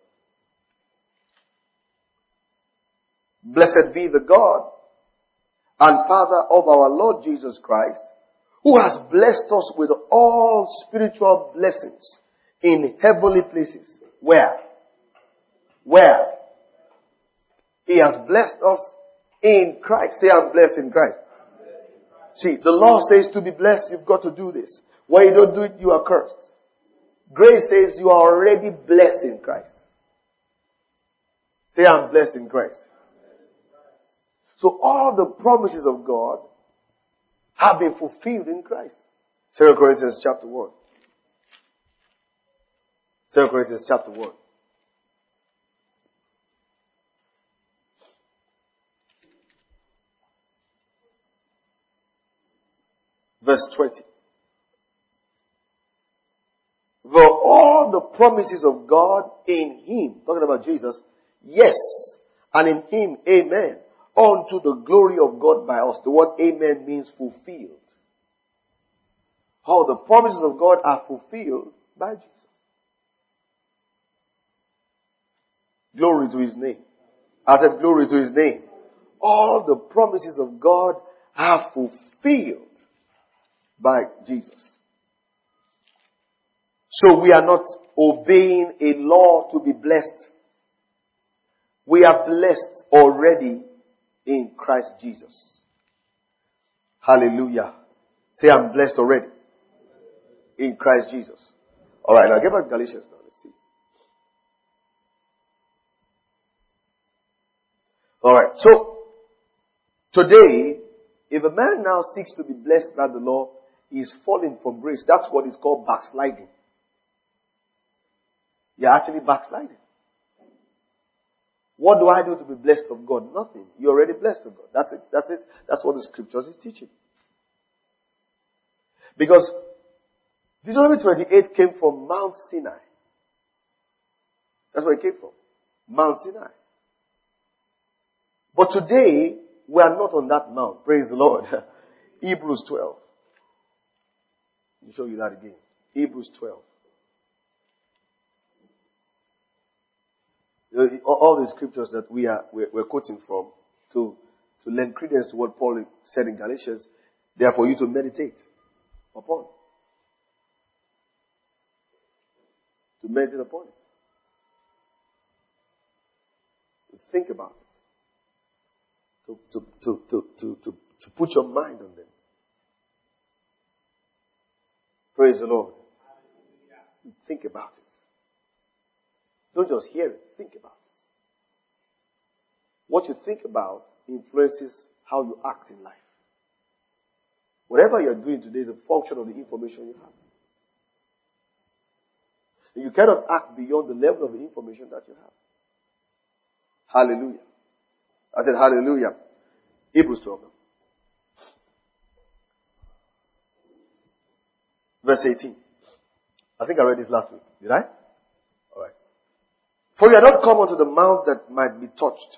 Blessed be the God and Father of our Lord Jesus Christ, who has blessed us with all spiritual blessings in heavenly places. Where? Where? He has blessed us in Christ. Say, I'm blessed in Christ. See, the law says to be blessed, you've got to do this. When you don't do it, you are cursed. Grace says you are already blessed in Christ. Say, I'm blessed in Christ. So all the promises of God have been fulfilled in Christ. 2 Corinthians chapter 1. 2 Corinthians chapter 1. Verse 20. Were all the promises of God in Him, talking about Jesus, yes, and in Him, amen, unto the glory of God by us. The word amen means fulfilled. All the promises of God are fulfilled by Jesus. Glory to His name. I said glory to His name. All the promises of God are fulfilled by Jesus. So we are not obeying a law to be blessed. We are blessed already in Christ Jesus. Hallelujah. Say, I'm blessed already in Christ Jesus. Alright, now get back to Galatians now. Let's see. Alright, so today, if a man now seeks to be blessed by the law, he is falling from grace. That's what is called backsliding. You're actually backsliding. What do I do to be blessed of God? Nothing. You're already blessed of God. That's it. That's it. That's what the scriptures is teaching. Because Deuteronomy 28 came from Mount Sinai. That's where it came from. Mount Sinai. But today, we are not on that mount. Praise the Lord. Hebrews 12. Let me show you that again. Hebrews 12. All the scriptures that we're quoting from to lend credence to what Paul said in Galatians, they are for you to meditate upon. To meditate upon it. To think about it. To put your mind on them. Praise the Lord. Think about it. Don't just hear it. Think about it. What you think about influences how you act in life. Whatever you're doing today is a function of the information you have. You cannot act beyond the level of the information that you have. Hallelujah. I said hallelujah. Hebrews 12. Verse 18. I think I read this last week. Did I? Alright. For you are not come unto the mount that might be touched,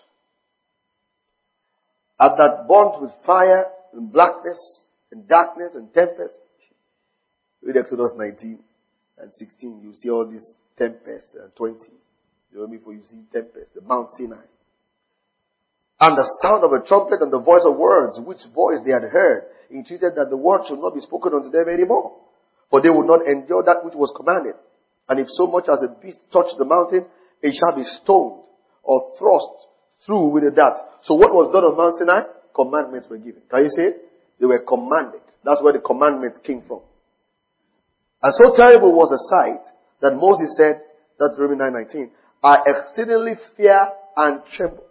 and that burnt with fire and blackness and darkness and tempest. Read Exodus 19 and 16. You see all these tempests and 20. You know, before you see tempest, the Mount Sinai. And the sound of a trumpet and the voice of words, which voice they had heard, entreated that the word should not be spoken unto them anymore. For they would not endure that which was commanded. And if so much as a beast touch the mountain, it shall be stoned or thrust through with a dart. So what was done on Mount Sinai? Commandments were given. Can you see it? They were commanded. That's where the commandments came from. And so terrible was the sight that Moses said, that's Deuteronomy 9:19, I exceedingly fear and tremble.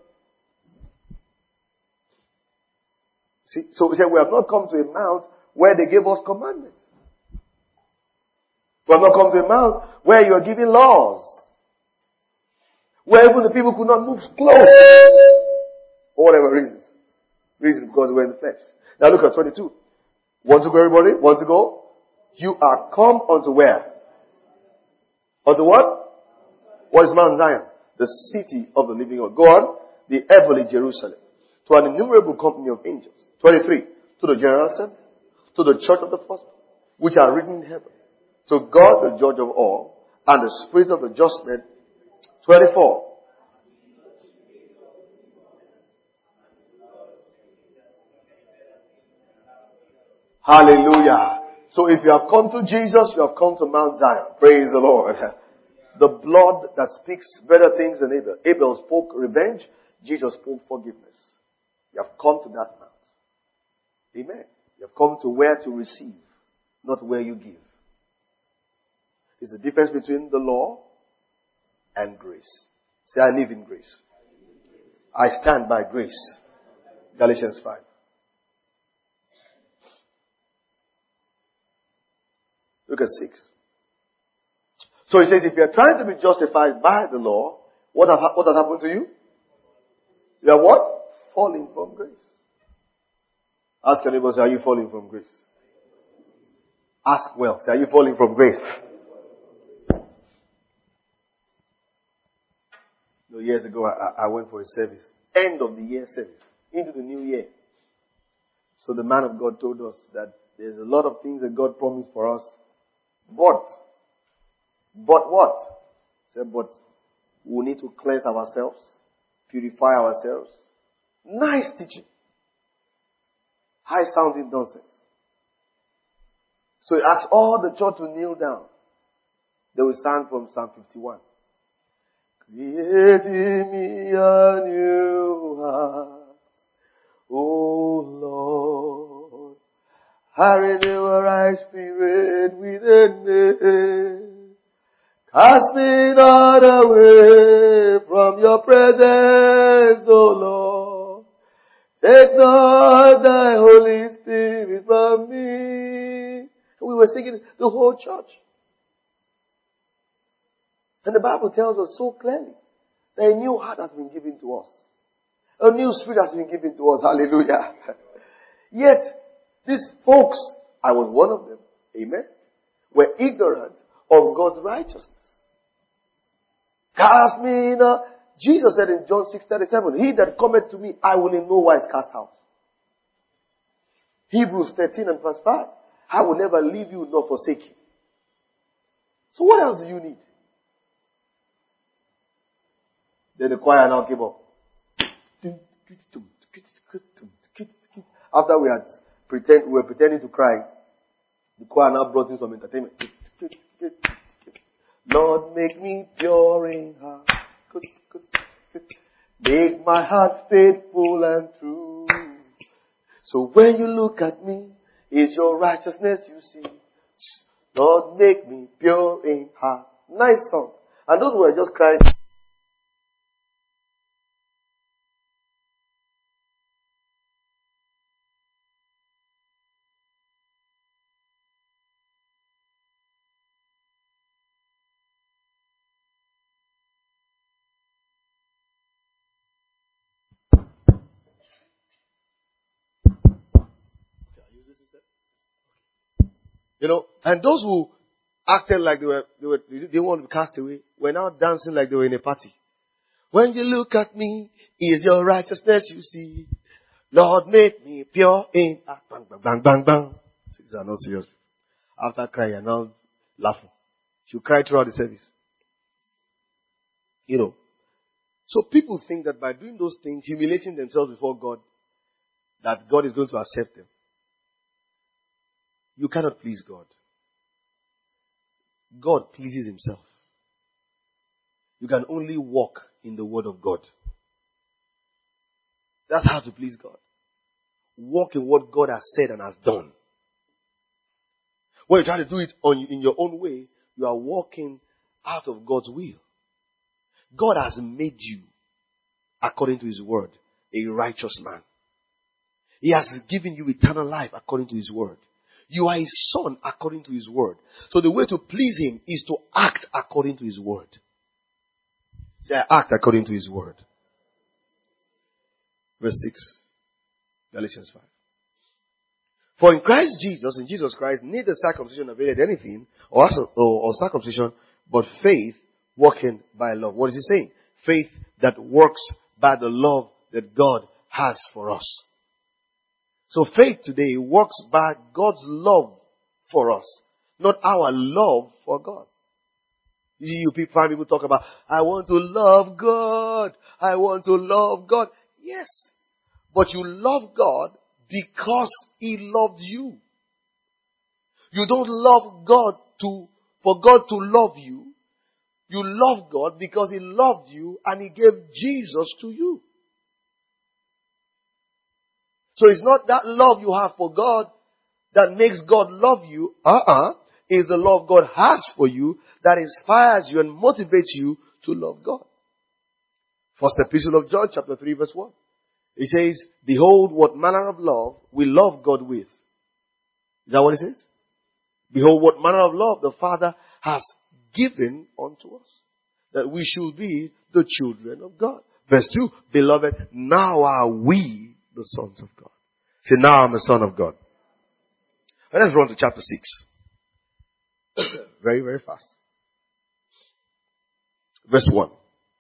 See, so we said we have not come to a mount where they gave us commandments. We have not come to a mount where you are giving laws. Where even the people could not move close. For whatever reasons. Reason because they were in the flesh. Now look at 22. Want to go, everybody? Want to go? You are come unto where? Unto what? What is Mount Zion? The city of the living God. Go on. The heavenly Jerusalem. To an innumerable company of angels. 23. To the general assembly. To the church of the first, which are written in heaven. To God, the judge of all, and the spirit of the just men. 24. Hallelujah. So if you have come to Jesus, you have come to Mount Zion. Praise the Lord. The blood that speaks better things than Abel. Abel spoke revenge. Jesus spoke forgiveness. You have come to that mount. Amen. You have come to where to receive, not where you give. It's the difference between the law and grace. Say, I live in grace. I stand by grace. Galatians 5. Look at 6. So he says, if you are trying to be justified by the law, what has happened to you? You are what? Falling from grace. Ask your neighbor, say, are you falling from grace? Ask well, say, are you falling from grace? Years ago, I went for a service. End of the year service. Into the new year. So the man of God told us that there's a lot of things that God promised for us. But what? He said, but we need to cleanse ourselves. Purify ourselves. Nice teaching. High sounding nonsense. So he asked all the church to kneel down. They will stand from Psalm 51. Create in me a new heart, O Lord. I renew a right spirit within me. Cast me not away from your presence, O Lord. Take not thy Holy Spirit from me. We were singing the whole church. And the Bible tells us so clearly that a new heart has been given to us. A new spirit has been given to us. Hallelujah. Yet, these folks, I was one of them, amen, were ignorant of God's righteousness. Cast me not. Jesus said in John 6:37, he that cometh to me, I will in no wise cast out. Hebrews 13 and verse 5, I will never leave you nor forsake you. So what else do you need? Then the choir now came up. After we were pretending to cry, the choir now brought in some entertainment. Lord, make me pure in heart. Make my heart faithful and true. So when you look at me, it's your righteousness you see. Lord, make me pure in heart. Nice song. And those were just crying. You know, and those who acted like they want to be cast away were now dancing like they were in a party. When you look at me, is your righteousness you see. Lord, make me pure in heart. Bang, bang, bang, bang, bang. These are not serious. After crying, you're now laughing. You cry throughout the service. You know. So people think that by doing those things, humiliating themselves before God, that God is going to accept them. You cannot please God. God pleases himself. You can only walk in the word of God. That's how to please God. Walk in what God has said and has done. When you try to do it in your own way, you are walking out of God's will. God has made you, according to his word, a righteous man. He has given you eternal life according to his word. You are his son according to his word. So the way to please him is to act according to his word. Say, I act according to his word. Verse 6. Galatians 5. For in Christ Jesus, in Jesus Christ, neither circumcision availeth anything, or circumcision, but faith working by love. What is he saying? Faith that works by the love that God has for us. So faith today works by God's love for us, not our love for God. You find people talk about, I want to love God. I want to love God. Yes. But you love God because he loved you. You don't love God for God to love you. You love God because he loved you and he gave Jesus to you. So it's not that love you have for God that makes God love you. It's the love God has for you that inspires you and motivates you to love God. First Epistle of John, chapter 3, verse 1. It says, behold, what manner of love we love God with. Is that what it says? Behold, what manner of love the Father has given unto us, that we should be the children of God. Verse 2, beloved, now are we the sons of God. Say, now I'm a son of God. And let's run to chapter 6. Very, very fast. Verse 1.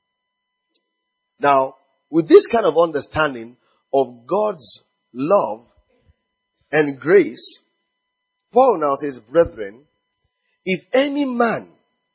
Now, with this kind of understanding of God's love and grace, Paul now says, brethren, if any man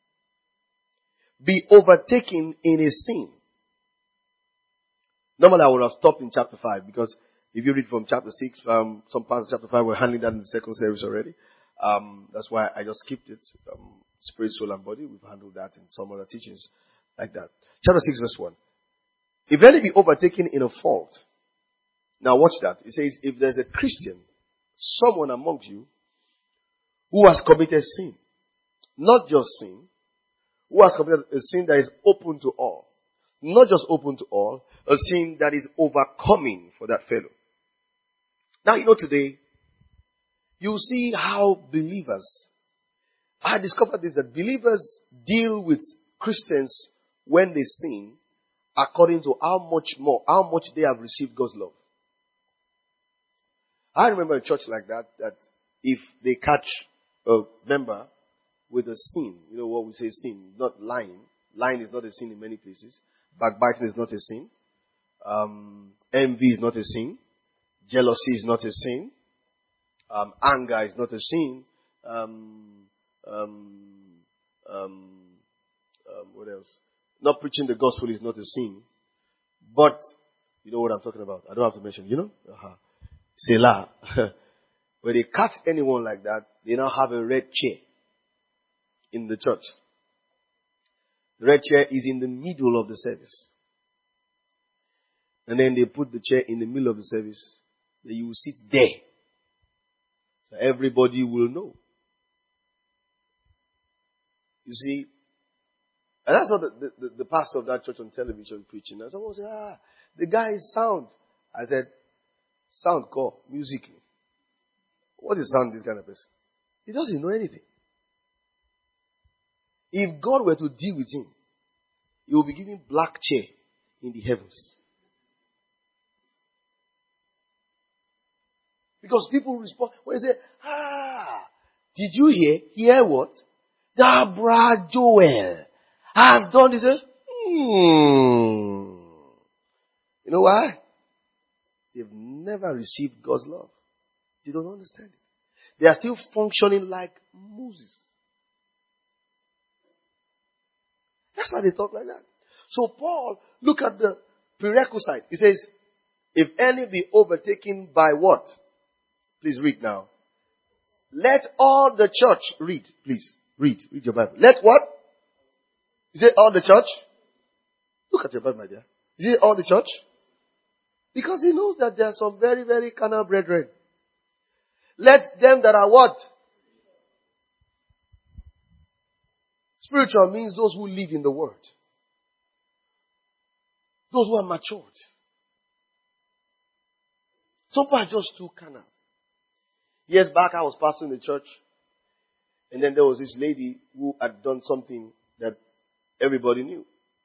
be overtaken in a sin. Normally I would have stopped in chapter 5 because if you read from chapter 6, some parts of chapter 5, we're handling that in the second service already. That's why I just skipped it. Spirit, soul, and body. We've handled that in some other teachings like that. Chapter 6, verse 1. If any be overtaken in a fault. Now watch that. It says, if there's a Christian, someone amongst you, who has committed sin. Not just sin. Who has committed a sin that is open to all. Not just open to all. A sin that is overcoming for that fellow. Now today, you see how believers, I discovered this, that believers deal with Christians when they sin according to how much they have received God's love. I remember a church like that if they catch a member with a sin, you know what we say sin, not lying. Lying is not a sin in many places. Backbiting is not a sin. Envy is not a sin. Jealousy is not a sin. Anger is not a sin. What else? Not preaching the gospel is not a sin. But, you know what I'm talking about. I don't have to mention, Selah. When they catch anyone like that, they now have a red chair in the church. The red chair is in the middle of the service. And then they put the chair in the middle of the service. Then you will sit there. So everybody will know You see, and I saw the pastor of that church on television preaching. And someone said, the guy is sound. I said, sound call, music. What is sound, this kind of person? He doesn't know anything. If God were to deal with him, he will be given black chair in the heavens. Because people respond, when they say, did you hear? Hear what? Deborah Joel has done this. You know why? They've never received God's love. They don't understand it. They are still functioning like Moses. That's why they talk like that. So Paul, look at the prerequisite. He says, if any be overtaken by what? Please read now. Let all the church read. Please read. Read your Bible. Let what? Is it all the church? Look at your Bible, my dear. Is it all the church? Because he knows that there are some very, very carnal brethren. Let them that are what? Spiritual means those who live in the word. Those who are matured. Some people are just too carnal. Years back, I was pastoring the church. And then there was this lady who had done something that everybody knew.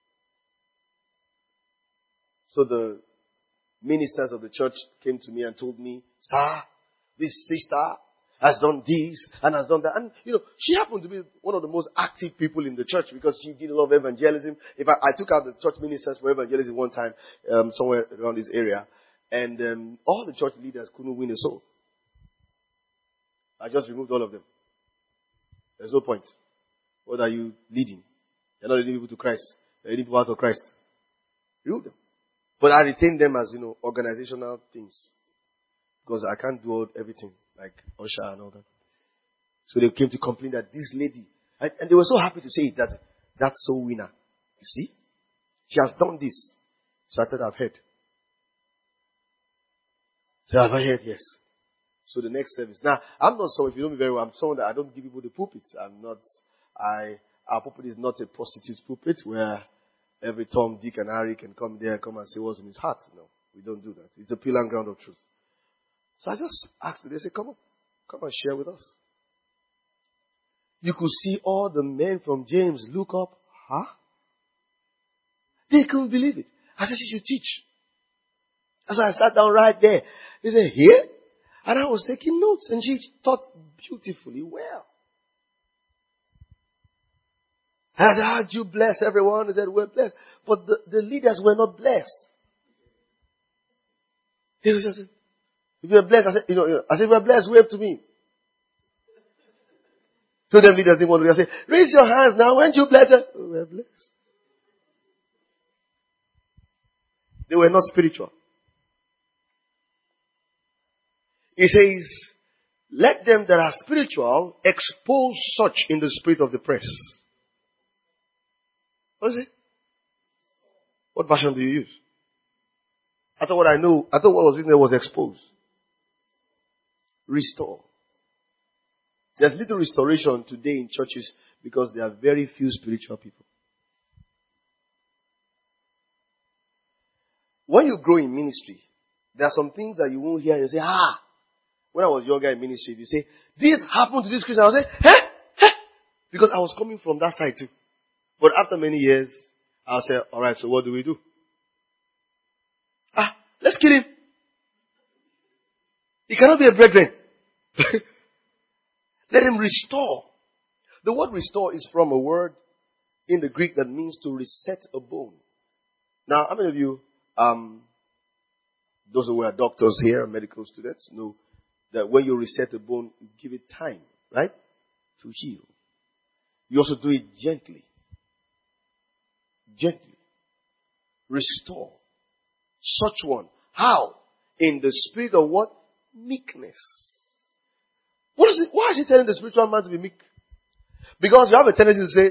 So the ministers of the church came to me and told me, sir, this sister has done this and has done that. And, she happened to be one of the most active people in the church because she did a lot of evangelism. In fact, I took out the church ministers for evangelism one time, somewhere around this area. And all the church leaders couldn't win a soul. I just removed all of them. There's no point. What are you leading? You're not leading people to Christ. You're leading people out of Christ. Remove them. But I retain them as, organizational things. Because I can't do everything, like Usher and all that. So they came to complain that this lady, and they were so happy to say it, that that's soul winner. You see? She has done this. So I said, I've heard. So I've heard, yes. So the next service. Now, I'm not someone, if you know me very well, I'm someone that I don't give people the pulpit. Our pulpit is not a prostitute's pulpit where every Tom, Dick, and Harry can come there and come and say what's in his heart. No, we don't do that. It's a pillar and ground of truth. So I just asked them, they said, come and share with us. You could see all the men from James look up. They couldn't believe it. I said, she should teach. So I sat down right there. They said, here? And I was taking notes, and she taught beautifully well. And how do you bless everyone? They said, we're blessed. But the leaders were not blessed. They were just, if you're blessed, I said, if you're blessed, wave to me. So them leaders didn't want to. I said, raise your hands now. Weren't you blessed? Oh, we're blessed. They were not spiritual. He says, let them that are spiritual expose such in the spirit of the press. What is it? What version do you use? I thought what was written there was expose. Restore. There's little restoration today in churches because there are very few spiritual people. When you grow in ministry, there are some things that you won't hear and you say, when I was younger in ministry, if you say, this happened to this Christian, I'll say, because I was coming from that side too. But after many years, I'll say, alright, so what do we do? Let's kill him. He cannot be a brethren. Let him restore. The word restore is from a word in the Greek that means to reset a bone. Now, how many of you, those who are doctors here, medical students, know that when you reset a bone, you give it time, right? To heal. You also do it gently. Gently. Restore. Such one. How? In the spirit of what? Meekness. What is it? Why is he telling the spiritual man to be meek? Because you have a tendency to say,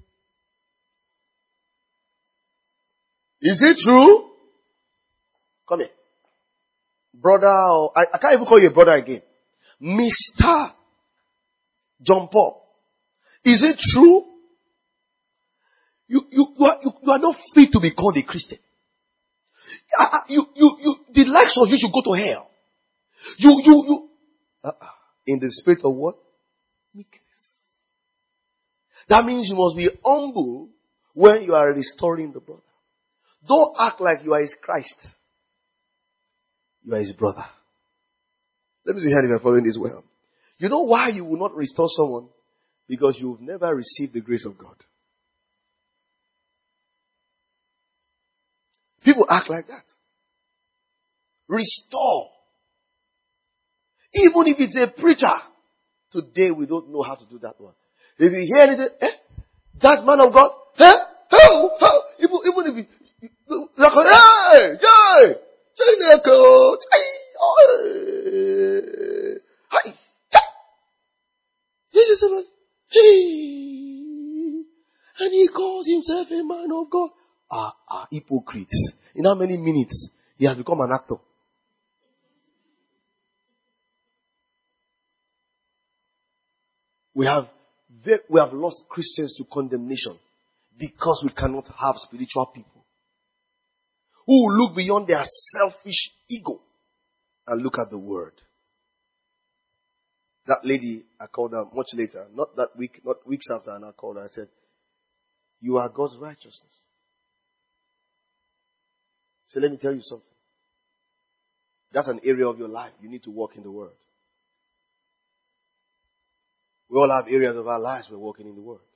is it true? Come here. Brother, I can't even call you a brother again. Mr. John Paul. Is it true You are not free to be called a Christian. The likes of you should go to hell. In the spirit of what? Meekness. That means you must be humble when you are restoring the brother. Don't act like you are his Christ. You are his brother. Let me see if you're following this well. You know why you will not restore someone? Because you've never received the grace of God. People act like that. Restore. Even if it's a preacher. Today we don't know how to do that one. If you hear anything, that man of God, even if you, and he calls himself a man of God. Hypocrites. In how many minutes he has become an actor? We have lost Christians to condemnation because we cannot have spiritual people who will look beyond their selfish ego and look at the word. That lady, I called her much later, not that week, not weeks after, and I called her. I said, "You are God's righteousness." So let me tell you something. That's an area of your life. You need to walk in the word. We all have areas of our lives we're walking in the word.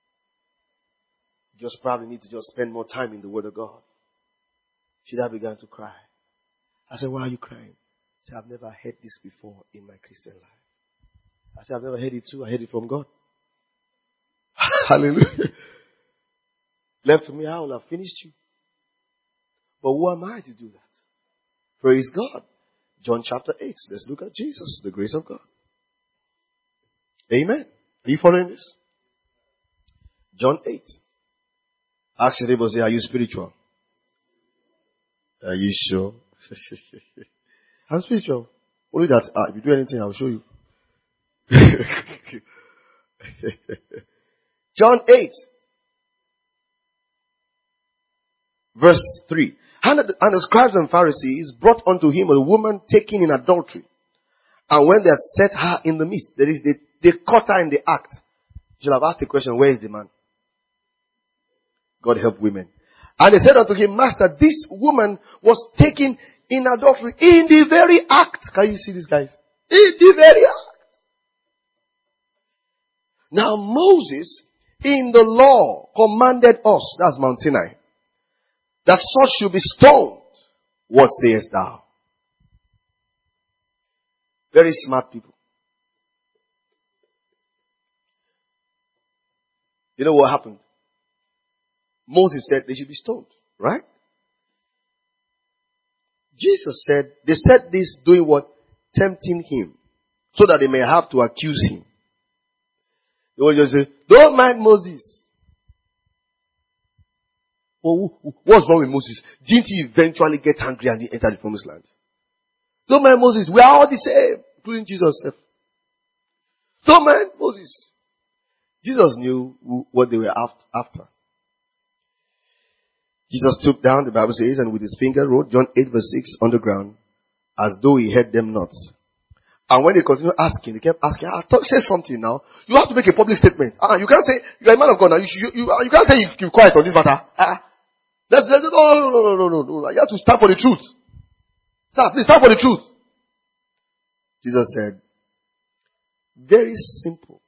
You just probably need to just spend more time in the word of God. She then began to cry. I said, "Why are you crying?" She said, "I've never heard this before in my Christian life." I said, "I've never heard it too. I heard it from God." Hallelujah. Left to me, I will have finished you. But who am I to do that? Praise God. John chapter 8. Let's look at Jesus, the grace of God. Amen. Are you following this? John 8. Ask your neighbor, say, "Are you spiritual?" Are you sure? I'm spiritual. Only that if you do anything, I'll show you. John 8. Verse 3. And the scribes and Pharisees brought unto him a woman taken in adultery. And when they had set her in the midst, that is, they caught her in the act. You should have asked the question, where is the man? God help women. And they said unto him, "Master, this woman was taken in adultery in the very act." Can you see this, guys? In the very act. Now Moses in the law commanded us, that's Mount Sinai, that such should be stoned. What sayest thou? Very smart people. You know what happened? Moses said they should be stoned, right? Jesus said, they said this doing what? Tempting him. So that they may have to accuse him. They will just say, "Don't mind Moses." Well, what's wrong with Moses? Didn't he eventually get angry and he entered the promised land? Don't mind Moses. We are all the same, including Jesus himself. Don't mind Moses. Jesus knew what they were after. Jesus took down, the Bible says, and with his finger wrote, John 8 verse 6, on the ground, as though he heard them not. And when they continued asking, they kept asking, say something now. You have to make a public statement. You can't say, you're a man of God now. You can't say you keep quiet on this matter. No. You have to stand for the truth. Sir, please stand for the truth. Jesus said, very simple.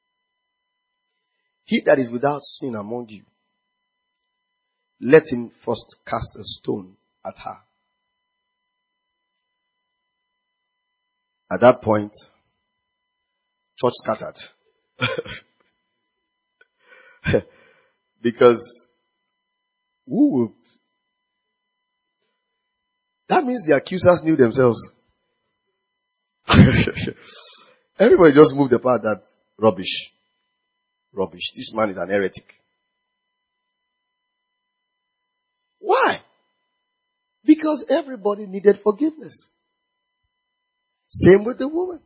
He that is without sin among you, let him first cast a stone at her. At that point, church scattered. Because that means the accusers knew themselves. Everybody just moved apart that rubbish. This man is an heretic. Why? Because everybody needed forgiveness. Same with the woman.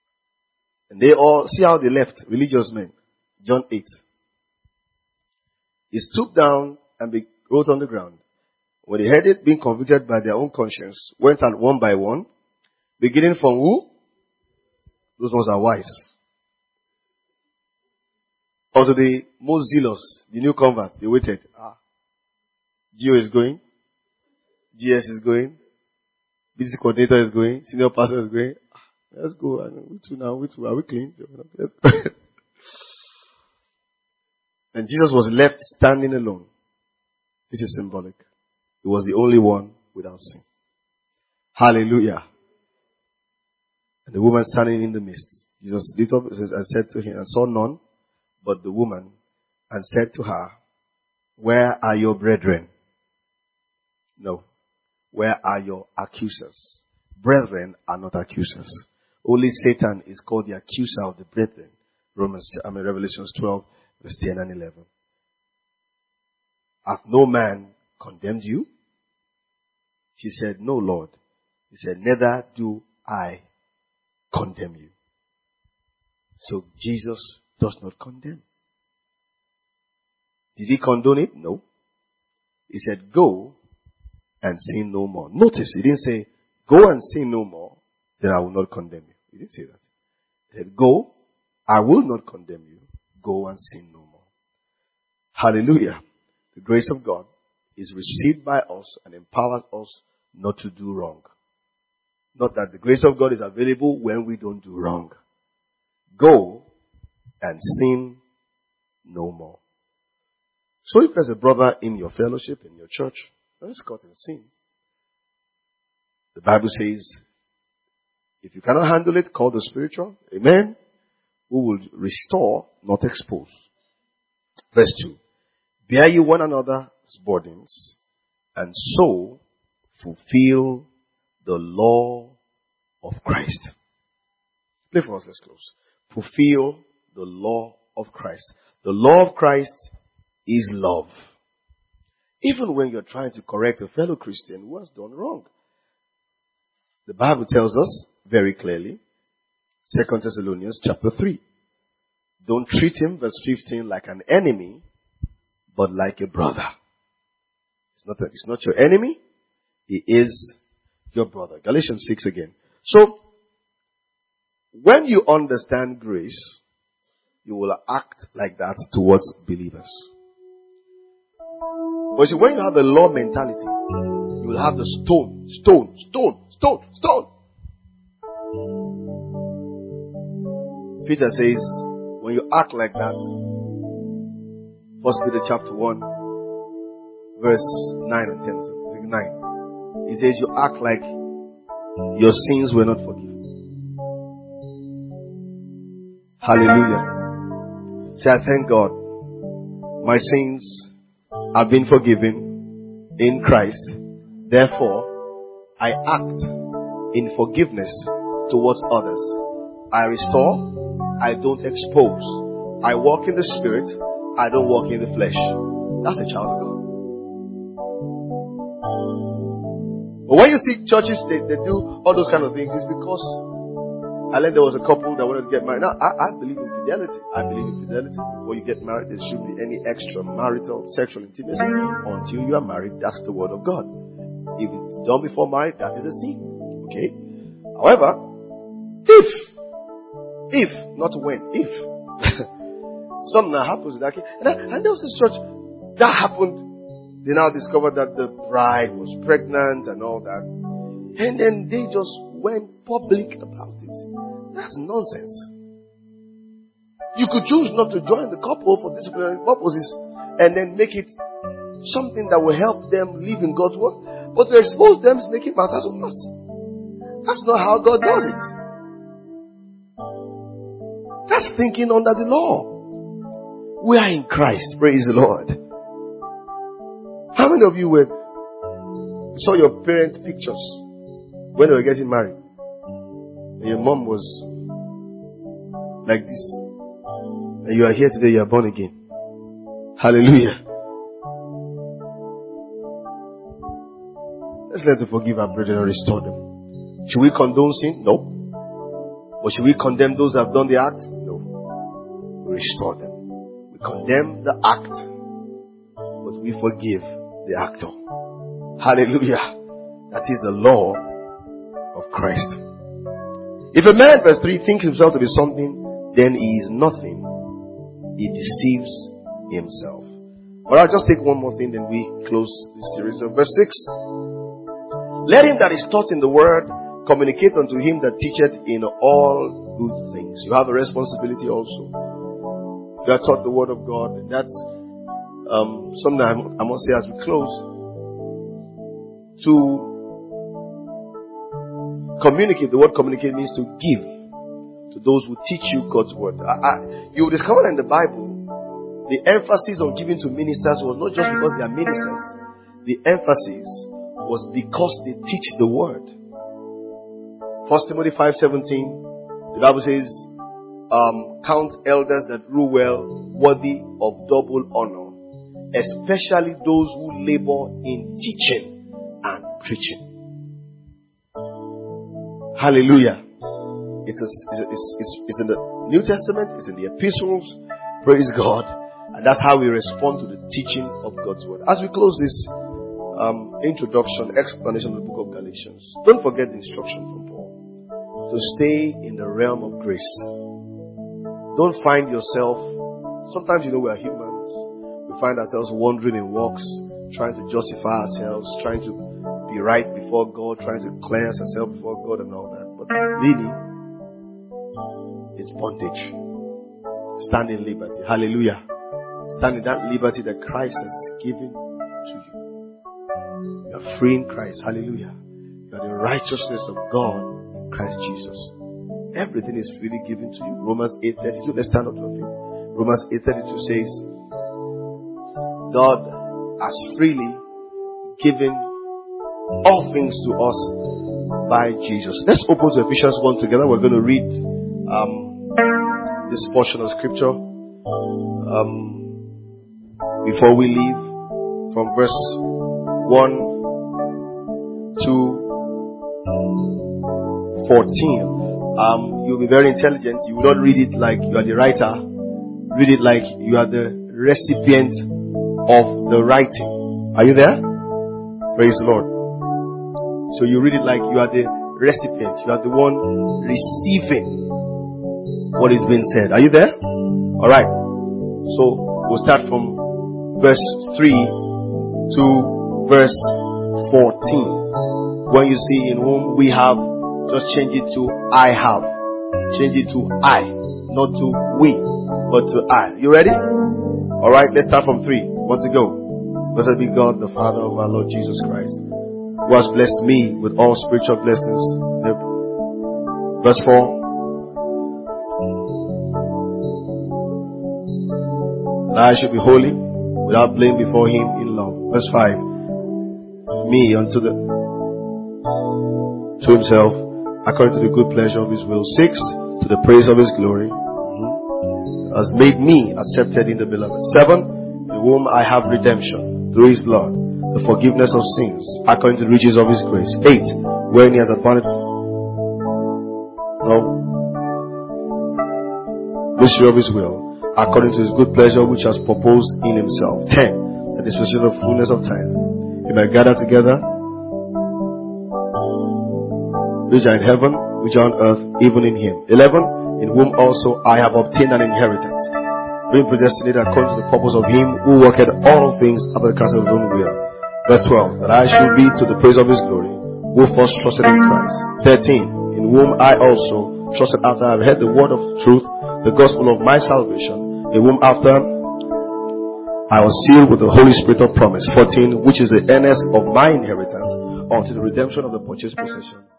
And they all, see how they left, religious men. John 8. He stooped down and wrote on the ground. When they heard it, being convicted by their own conscience, went out one by one, beginning from who? Those ones are wise. Also the most zealous, the new convert, they waited. Geo is going. GS is going. Business coordinator is going. Senior pastor is going. Let's go. We two now. We two. Are we clean? And Jesus was left standing alone. This is symbolic. He was the only one without sin. Hallelujah. And the woman standing in the midst. Jesus lifted up and said to him, and saw none but the woman, and said to her, where are your brethren? No. Where are your accusers? Brethren are not accusers. Only Satan is called the accuser of the brethren. Revelations 12, verse 10 and 11. Hath no man condemned you? She said, no, Lord. He said, neither do I condemn you. So Jesus does not condemn. Did he condone it? No. He said, go and sin no more. Notice, he didn't say, go and sin no more, then I will not condemn you. He didn't say that. He said, go, I will not condemn you. Go and sin no more. Hallelujah. The grace of God is received by us and empowers us not to do wrong. Not that the grace of God is available when we don't do wrong. Go and sin no more. So if there's a brother in your fellowship, in your church, that's caught in sin, the Bible says, if you cannot handle it, call the spiritual. Amen. Who will restore, not expose. Verse 2. Bear ye one another's burdens, and so fulfill the law of Christ. Play for us, let's close. Fulfill the law of Christ. The law of Christ is love. Even when you're trying to correct a fellow Christian who has done wrong. The Bible tells us very clearly, 2 Thessalonians chapter 3. Don't treat him, verse 15, like an enemy, but like a brother. It's not your enemy. He is your brother. Galatians 6 again. So, when you understand grace, you will act like that towards believers. But see, when you have a law mentality, you will have the stone. Peter says, when you act like that, 1 Peter chapter 1, verse 9 and 10, 9. He says you act like your sins were not forgiven. Hallelujah. Say, I thank God. My sins have been forgiven in Christ. Therefore, I act in forgiveness towards others. I restore. I don't expose. I walk in the Spirit. I don't walk in the flesh. That's a child of God. But when you see churches, they do all those kind of things, it's because I learned there was a couple that wanted to get married. Now, I believe in fidelity. I believe in fidelity. Before you get married, there shouldn't be any extramarital sexual intimacy until you are married. That's the word of God. If it's done before marriage, that is a sin. Okay? However, if, not when, if something that happens in that case, and there was this church that happened. They now discovered that the bride was pregnant and all that. And then they just went public about it. That's nonsense. You could choose not to join the couple for disciplinary purposes and then make it something that will help them live in God's word. But to expose them is making matters worse. That's not how God does it. That's thinking under the law. We are in Christ. Praise the Lord. How many of you saw your parents' pictures when they were getting married? And your mom was like this. And you are here today, you are born again. Hallelujah. Let's learn to forgive our brethren and restore them. Should we condone sin? No. But should we condemn those who have done the act? No. We restore them. We condemn the act. but we forgive the actor. Hallelujah. That is the law of Christ. If a man, verse 3, thinks himself to be something, then he is nothing. He deceives himself. But I'll just take one more thing, then we close this series. So verse 6. Let him that is taught in the word communicate unto him that teacheth in all good things. You have a responsibility also. You are taught the word of God. And that's something I must say as we close. To communicate, the word communicate means to give to those who teach you God's word. You will discover in the Bible, the emphasis on giving to ministers was not just because they are ministers. The emphasis was because they teach the word. 1 Timothy 5:17, the Bible says, count elders that rule well worthy of double honor, especially those who labor in teaching and preaching. Hallelujah. It's in the New Testament, it's in the epistles. Praise God. And that's how we respond to the teaching of God's word. As we close this introduction, explanation of the book of Galatians, don't forget the instruction from Paul to stay in the realm of grace. Don't find yourself, sometimes we are humans, we find ourselves wandering in walks, trying to justify ourselves, trying to be right before God, trying to cleanse ourselves before God and all that. But really, it's bondage. Stand in liberty. Hallelujah. Stand in that liberty that Christ has given to you. You are free in Christ. Hallelujah. You are the righteousness of God in Christ Jesus. Everything is freely given to you. Romans 8:32. Let's stand up to our feet. Romans 8:32 says, God has freely given all things to us by Jesus. Let's open to Ephesians 1 together. We're going to read this portion of scripture before we leave, from verse 1 to 14. You'll be very intelligent. You will not read it like you are the writer. Read it like you are the recipient of the writing. Are you there? Praise the Lord. So you read it like you are the recipient. You are the one receiving what is being said. Are you there? Alright. So we'll start from verse 3 to verse 14. When you see in whom we have, just change it to I have. Change it to I. Not to we, but to I. You ready? Alright, let's start from 3. Want to go? Blessed be God, the Father of our Lord Jesus Christ, who has blessed me with all spiritual blessings. Verse 4. And I should be holy, without blame before him in love. Verse 5. Me unto to himself, according to the good pleasure of his will. 6. To the praise of his glory, has made me accepted in the beloved. 7. In whom I have redemption through his blood, the forgiveness of sins, according to the riches of his grace. 8. Wherein he has abounded mystery of his will, according to his good pleasure which has proposed in himself. 10. The dispensation of fullness of time, he might gather together which are in heaven, which are on earth, even in him. 11. In whom also I have obtained an inheritance, being predestinated according to the purpose of him who worketh all things after the counsel of his own will. Verse 12. That I should be to the praise of his glory, who first trusted in Christ. 13. In whom I also trusted after I have heard the word of truth, the gospel of my salvation, in whom after I was sealed with the Holy Spirit of promise. 14. Which is the earnest of my inheritance unto the redemption of the purchased possession